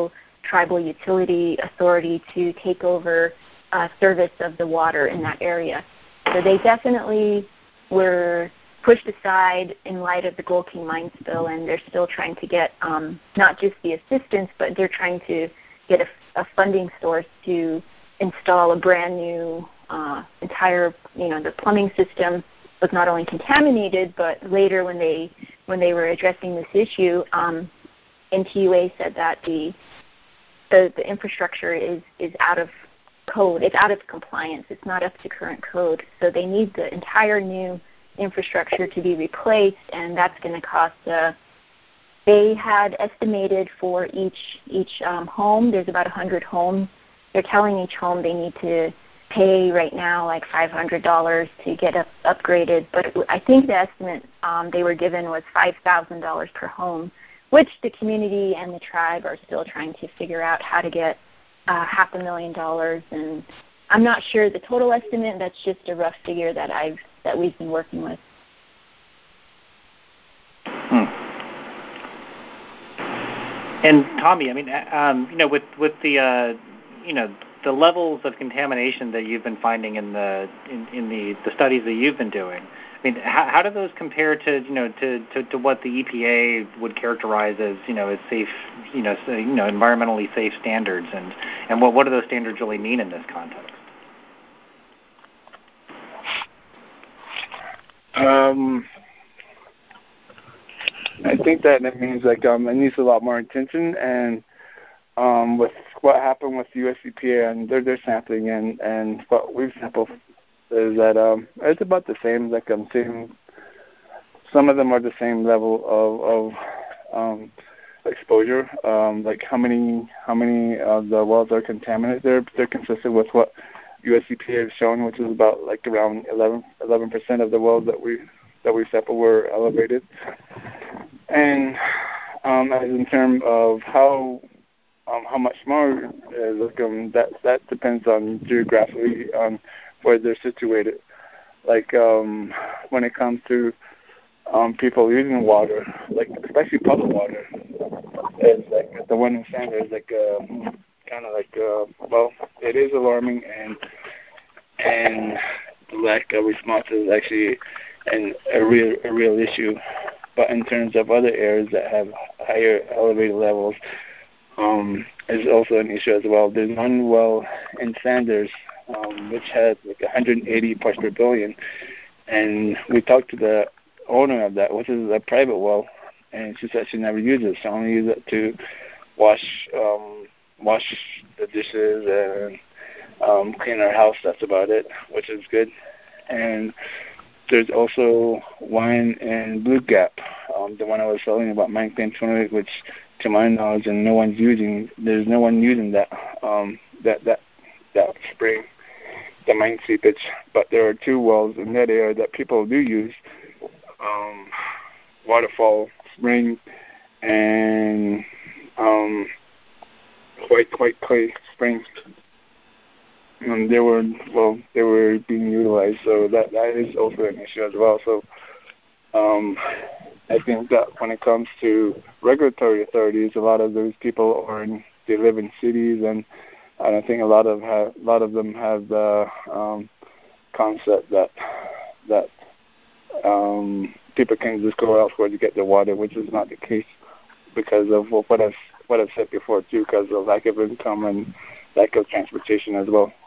tribal utility authority to take over uh, service of the water in that area. So they definitely were pushed aside in light of the Gold King mine spill, and they're still trying to get um, not just the assistance, but they're trying to get a, a funding source to install a brand new uh, entire, you know, the plumbing system was not only contaminated, but later when they when they were addressing this issue, um, N T U A said that the, the the infrastructure is, is out of code. It's out of compliance. It's not up to current code. So they need the entire new infrastructure to be replaced, and that's going to cost. Uh, they had estimated for each each um, home. There's about one hundred homes. They're telling each home they need to pay right now like five hundred dollars to get up, upgraded. But it, I think the estimate um, they were given was five thousand dollars per home, which the community and the tribe are still trying to figure out how to get uh, half a million dollars. And I'm not sure the total estimate. That's just a rough figure that I've that we've been working with. Hmm. And Tommy, I mean, um, you know, with with the uh, you know the levels of contamination that you've been finding in the in, in the, the studies that you've been doing, I mean, how, how do those compare to you know to, to, to what the E P A would characterize as you know as safe you know so, you know environmentally safe standards, and, and what what do those standards really mean in this context? Um, I think that it means like um, it needs a lot more attention, and um, with what happened with the U S E P A and their their sampling and, and what we've sampled is that um, it's about the same. Like I'm seeing, some of them are the same level of, of um, exposure. Um, like how many how many of the wells are contaminated? They're they're consistent with what U S E P A has shown, which is about like around eleven percent of the wells that we that we sampled were elevated. And um, as in terms of how um, how much more, uh, like, um, that that depends on geographically on where they're situated. Like um, when it comes to um, people using water, like especially public water, it's like the one in Sanders, like uh, kind of like uh, well, it is alarming, and and the lack of response is actually an, a real a real issue. But in terms of other areas that have higher elevated levels, um, is also an issue as well. There's one well in Sanders um, which had like one hundred eighty parts per billion, and we talked to the owner of that, which is a private well, and she said she never uses it. She only uses it to wash um, wash the dishes and um, clean her house. That's about it, which is good. And there's also one in Blue Gap, um, the one I was telling you about, Mine Claim twenty-eight, which, to my knowledge, and no one's using. There's no one using that um, that that that spring, the mine seepage. But there are two wells in that area that people do use: um, Waterfall Spring and um, White White Clay Spring. Um, they were well, they were being utilized, so that that is also an issue as well. So, um, I think that when it comes to regulatory authorities, a lot of those people are in, they live in cities, and I think a lot of have, a lot of them have the um, concept that that um, people can just go elsewhere to get their water, which is not the case because of what I've what I've said before too, because of lack of income and lack of transportation as well.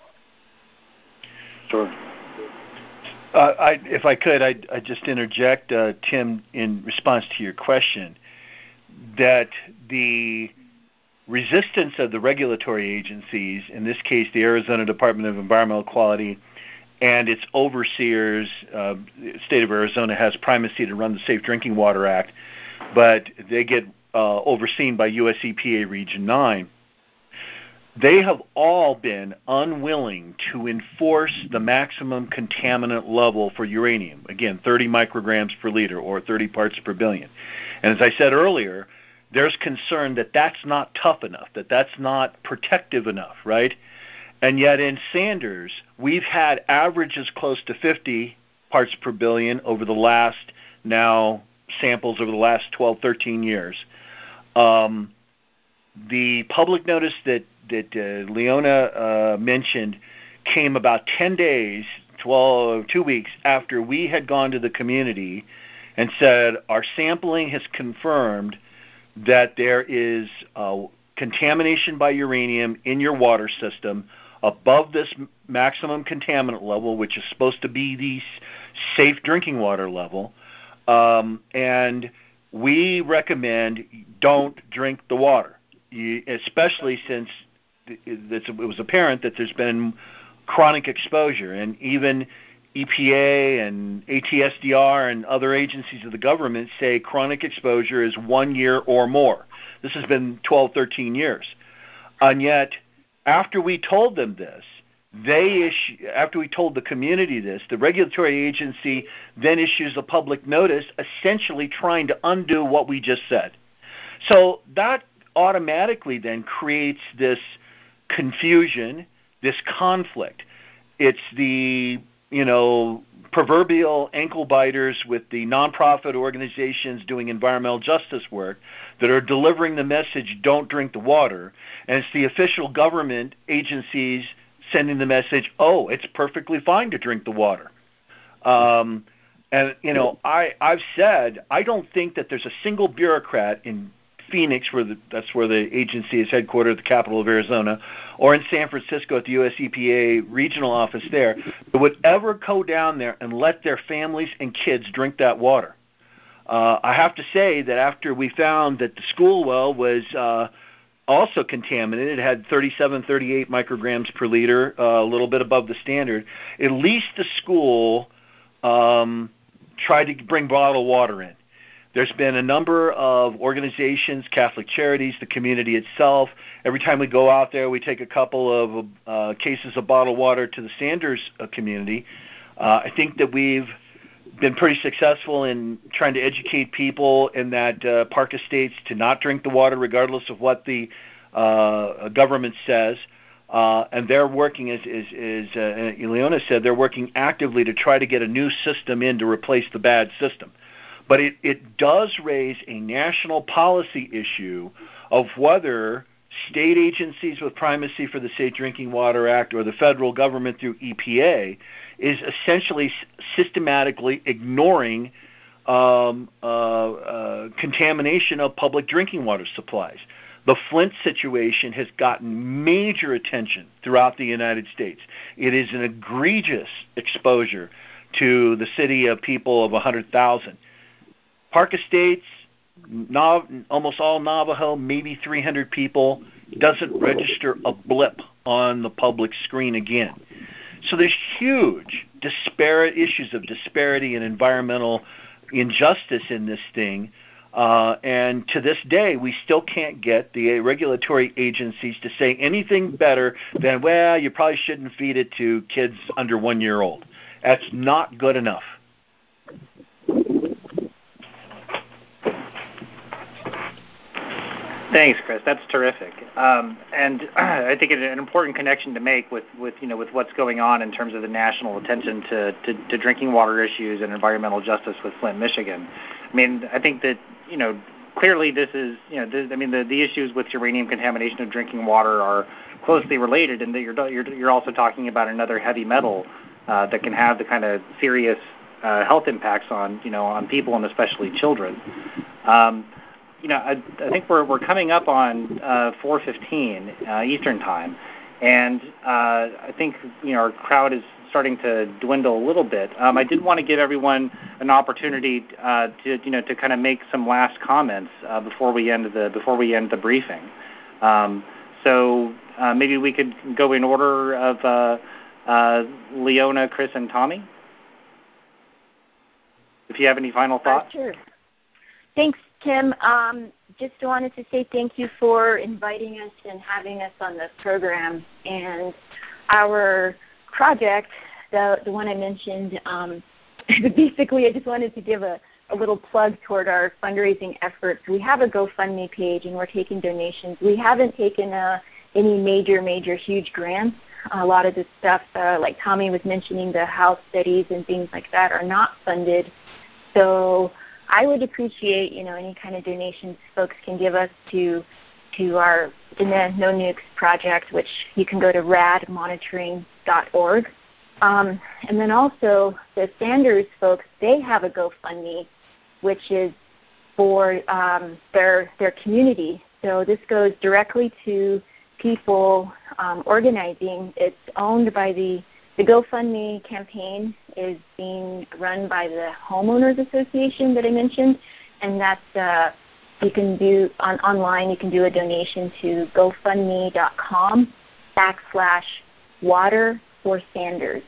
Sure. Uh, I, if I could, I'd, I'd just interject, uh, Tim, in response to your question, that the resistance of the regulatory agencies, in this case the Arizona Department of Environmental Quality and its overseers, uh, the state of Arizona has primacy to run the Safe Drinking Water Act, but they get uh, overseen by U S E P A Region nine. They have all been unwilling to enforce the maximum contaminant level for uranium. Again, thirty micrograms per liter or thirty parts per billion. And as I said earlier, there's concern that that's not tough enough, that that's not protective enough, right? And yet in Sanders, we've had averages close to fifty parts per billion over the last, now samples over the last twelve, thirteen years. Um, the public notice that that uh, Leona uh, mentioned came about ten days, twelve, two weeks after we had gone to the community and said our sampling has confirmed that there is uh, contamination by uranium in your water system above this maximum contaminant level, which is supposed to be the safe drinking water level, um, and we recommend don't drink the water, you, especially since it was apparent that there's been chronic exposure, and even E P A and A T S D R and other agencies of the government say chronic exposure is one year or more. This has been twelve, thirteen years. And yet, after we told them this, they issue, after we told the community this, the regulatory agency then issues a public notice essentially trying to undo what we just said. So that automatically then creates this confusion, this conflict. It's the, you know, proverbial ankle biters with the nonprofit organizations doing environmental justice work that are delivering the message, don't drink the water, and it's the official government agencies sending the message, oh, it's perfectly fine to drink the water. Um, and, you know, I, I've said I don't think that there's a single bureaucrat in Phoenix, where the, that's where the agency is headquartered, the capital of Arizona, or in San Francisco at the U S E P A regional office there, that would ever go down there and let their families and kids drink that water. Uh, I have to say that after we found that the school well was uh, also contaminated, it had thirty-seven, thirty-eight micrograms per liter, uh, a little bit above the standard, at least the school um, tried to bring bottled water in. There's been a number of organizations, Catholic Charities, the community itself. Every time we go out there, we take a couple of uh, cases of bottled water to the Sanders uh, community. Uh, I think that we've been pretty successful in trying to educate people in that uh, Park Estates to not drink the water regardless of what the uh, government says. Uh, and they're working, as, as, as uh, Leona said, they're working actively to try to get a new system in to replace the bad system. But it, it does raise a national policy issue of whether state agencies with primacy for the Safe Drinking Water Act or the federal government through E P A is essentially systematically ignoring um, uh, uh, contamination of public drinking water supplies. The Flint situation has gotten major attention throughout the United States. It is an egregious exposure to the city of people of one hundred thousand. Park Estates, Nav- almost all Navajo, maybe three hundred people, doesn't register a blip on the public screen again. So there's huge disparate issues of disparity and environmental injustice in this thing. Uh, and to this day, we still can't get the regulatory agencies to say anything better than, well, you probably shouldn't feed it to kids under one year old. That's not good enough. Thanks, Chris. That's terrific, um, and I think it's an important connection to make with, with you know with what's going on in terms of the national attention to, to, to drinking water issues and environmental justice with Flint, Michigan. I mean, I think that you know clearly this is you know this, I mean the, the issues with uranium contamination of drinking water are closely related, and that you're you're, you're also talking about another heavy metal uh, that can have the kind of serious uh, health impacts on you know on people and especially children. Um, You know, I, I think we're we're coming up on uh, four fifteen uh, Eastern time, and uh, I think you know our crowd is starting to dwindle a little bit. Um, I did want to give everyone an opportunity uh, to you know to kind of make some last comments uh, before we end the before we end the briefing. Um, so uh, maybe we could go in order of uh, uh, Leona, Chris, and Tommy. If you have any final thoughts. Uh, sure. Thanks, Tim. Um, just wanted to say thank you for inviting us and having us on the program. And our project, the the one I mentioned, um, basically I just wanted to give a, a little plug toward our fundraising efforts. We have a GoFundMe page and we're taking donations. We haven't taken uh, any major, major, huge grants. A lot of the stuff, uh, like Tommy was mentioning, the house studies and things like that are not funded. So I would appreciate, you know, any kind of donations folks can give us to to our the No Nukes project, which you can go to rad monitoring dot org. Um, and then also the Sanders folks, they have a GoFundMe, which is for um, their their community. So this goes directly to people um, organizing. It's owned by the the GoFundMe campaign is being run by the Homeowners Association that I mentioned, and that's uh, you can do on online. You can do a donation to GoFundMe dot com backslash Water for Sanders.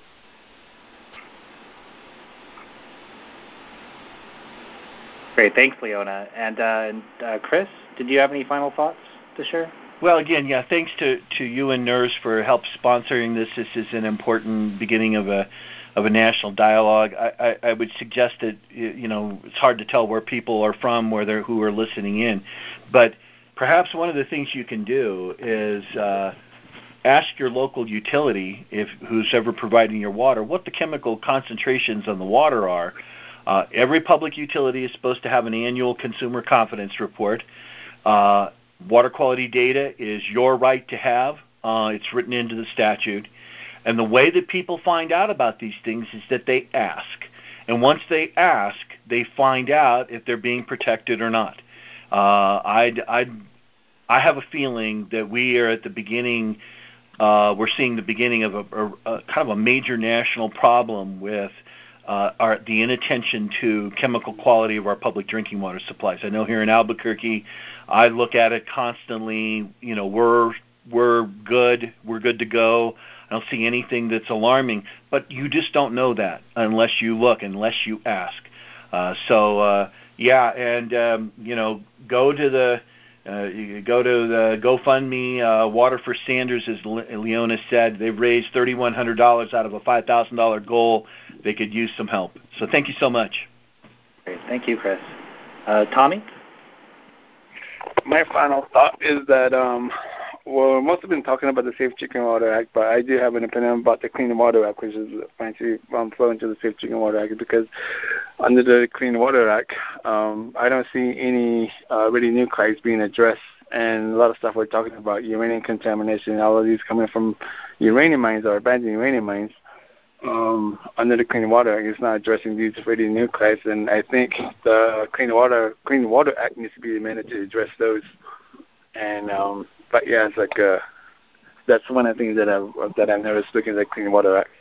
Great, thanks, Leona. And, uh, and uh, Chris, did you have any final thoughts to share? Well, again, yeah, thanks to, to you and N E R S for help sponsoring this. This is an important beginning of a of a national dialogue. I, I, I would suggest that, you know, it's hard to tell where people are from, where they're, who are listening in, but perhaps one of the things you can do is uh, ask your local utility, if who's ever providing your water, what the chemical concentrations on the water are. Uh, every public utility is supposed to have an annual consumer confidence report. Uh, water quality data is your right to have. Uh, it's written into the statute. And the way that people find out about these things is that they ask. And once they ask, they find out if they're being protected or not. Uh, I'd, I'd, I have a feeling that we are at the beginning, uh, we're seeing the beginning of a, a, a kind of a major national problem with Uh, our, the inattention to chemical quality of our public drinking water supplies. I know here in Albuquerque, I look at it constantly. You know, we're we're good, we're good to go. I don't see anything that's alarming, but you just don't know that unless you look, unless you ask. Uh, so uh, yeah, and um, you know, go to the uh, you go to the GoFundMe, uh, Water for Sanders, as Le- Leona said. They've raised three thousand one hundred dollars out of a five thousand dollars goal. They could use some help. So thank you so much. Great. Thank you, Chris. Uh, Tommy? My final thought is that, um, well, most have been talking about the Safe Drinking Water Act, but I do have an opinion about the Clean Water Act, which is fancy um, flow into the Safe Drinking Water Act, because under the Clean Water Act, um, I don't see any uh, radionuclides being addressed, and a lot of stuff we're talking about, uranium contamination, all of these coming from uranium mines or abandoned uranium mines. Um, under the Clean Water Act, it's not addressing these radionuclides, and I think the Clean Water Clean Water Act needs to be amended to address those. And um, but yeah, it's like uh, that's one of the things that I've that I've noticed looking at the Clean Water Act.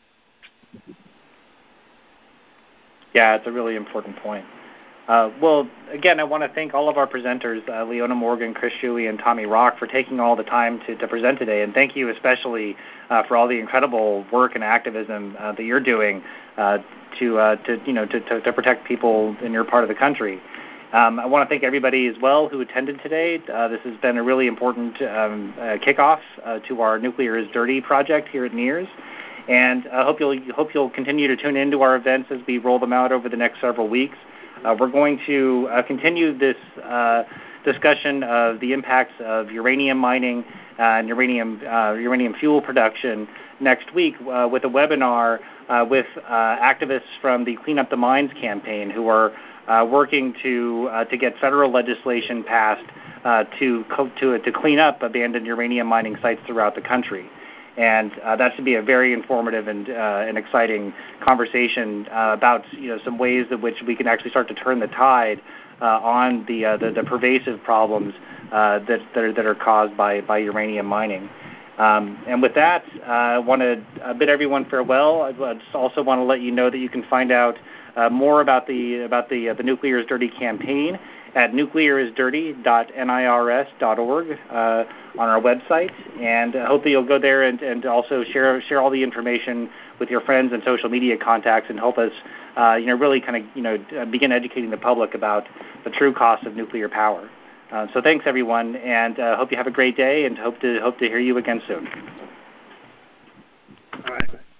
Yeah, it's a really important point. Uh, well, again, I want to thank all of our presenters, uh, Leona Morgan, Chris Shuey, and Tommy Rock, for taking all the time to, to present today. And thank you especially uh, for all the incredible work and activism uh, that you're doing uh, to, uh, to, you know, to, to, to protect people in your part of the country. Um, I want to thank everybody as well who attended today. Uh, this has been a really important um, uh, kickoff uh, to our Nuclear is Dirty project here at N E R S. And I hope you'll hope you'll continue to tune into our events as we roll them out over the next several weeks. Uh, we're going to uh, continue this uh, discussion of the impacts of uranium mining and uranium uh, uranium fuel production next week uh, with a webinar uh, with uh, activists from the Clean Up the Mines campaign, who are uh, working to uh, to get federal legislation passed uh, to co- to to clean up abandoned uranium mining sites throughout the country. And uh, that should be a very informative and uh, an exciting conversation uh, about, you know, some ways in which we can actually start to turn the tide uh, on the, uh, the the pervasive problems uh, that that are, that are caused by, by uranium mining. Um, and with that, uh, I want to bid everyone farewell. I just also want to let you know that you can find out uh, more about the about the uh, the Nuclear is Dirty campaign at nuclear is dirty dot N I R S dot org uh, on our website, and I hope that you'll go there and, and also share share all the information with your friends and social media contacts, and help us, uh, you know, really kind of, you know, begin educating the public about the true cost of nuclear power. Uh, so thanks, everyone, and uh, hope you have a great day, and hope to hope to hear you again soon. All right.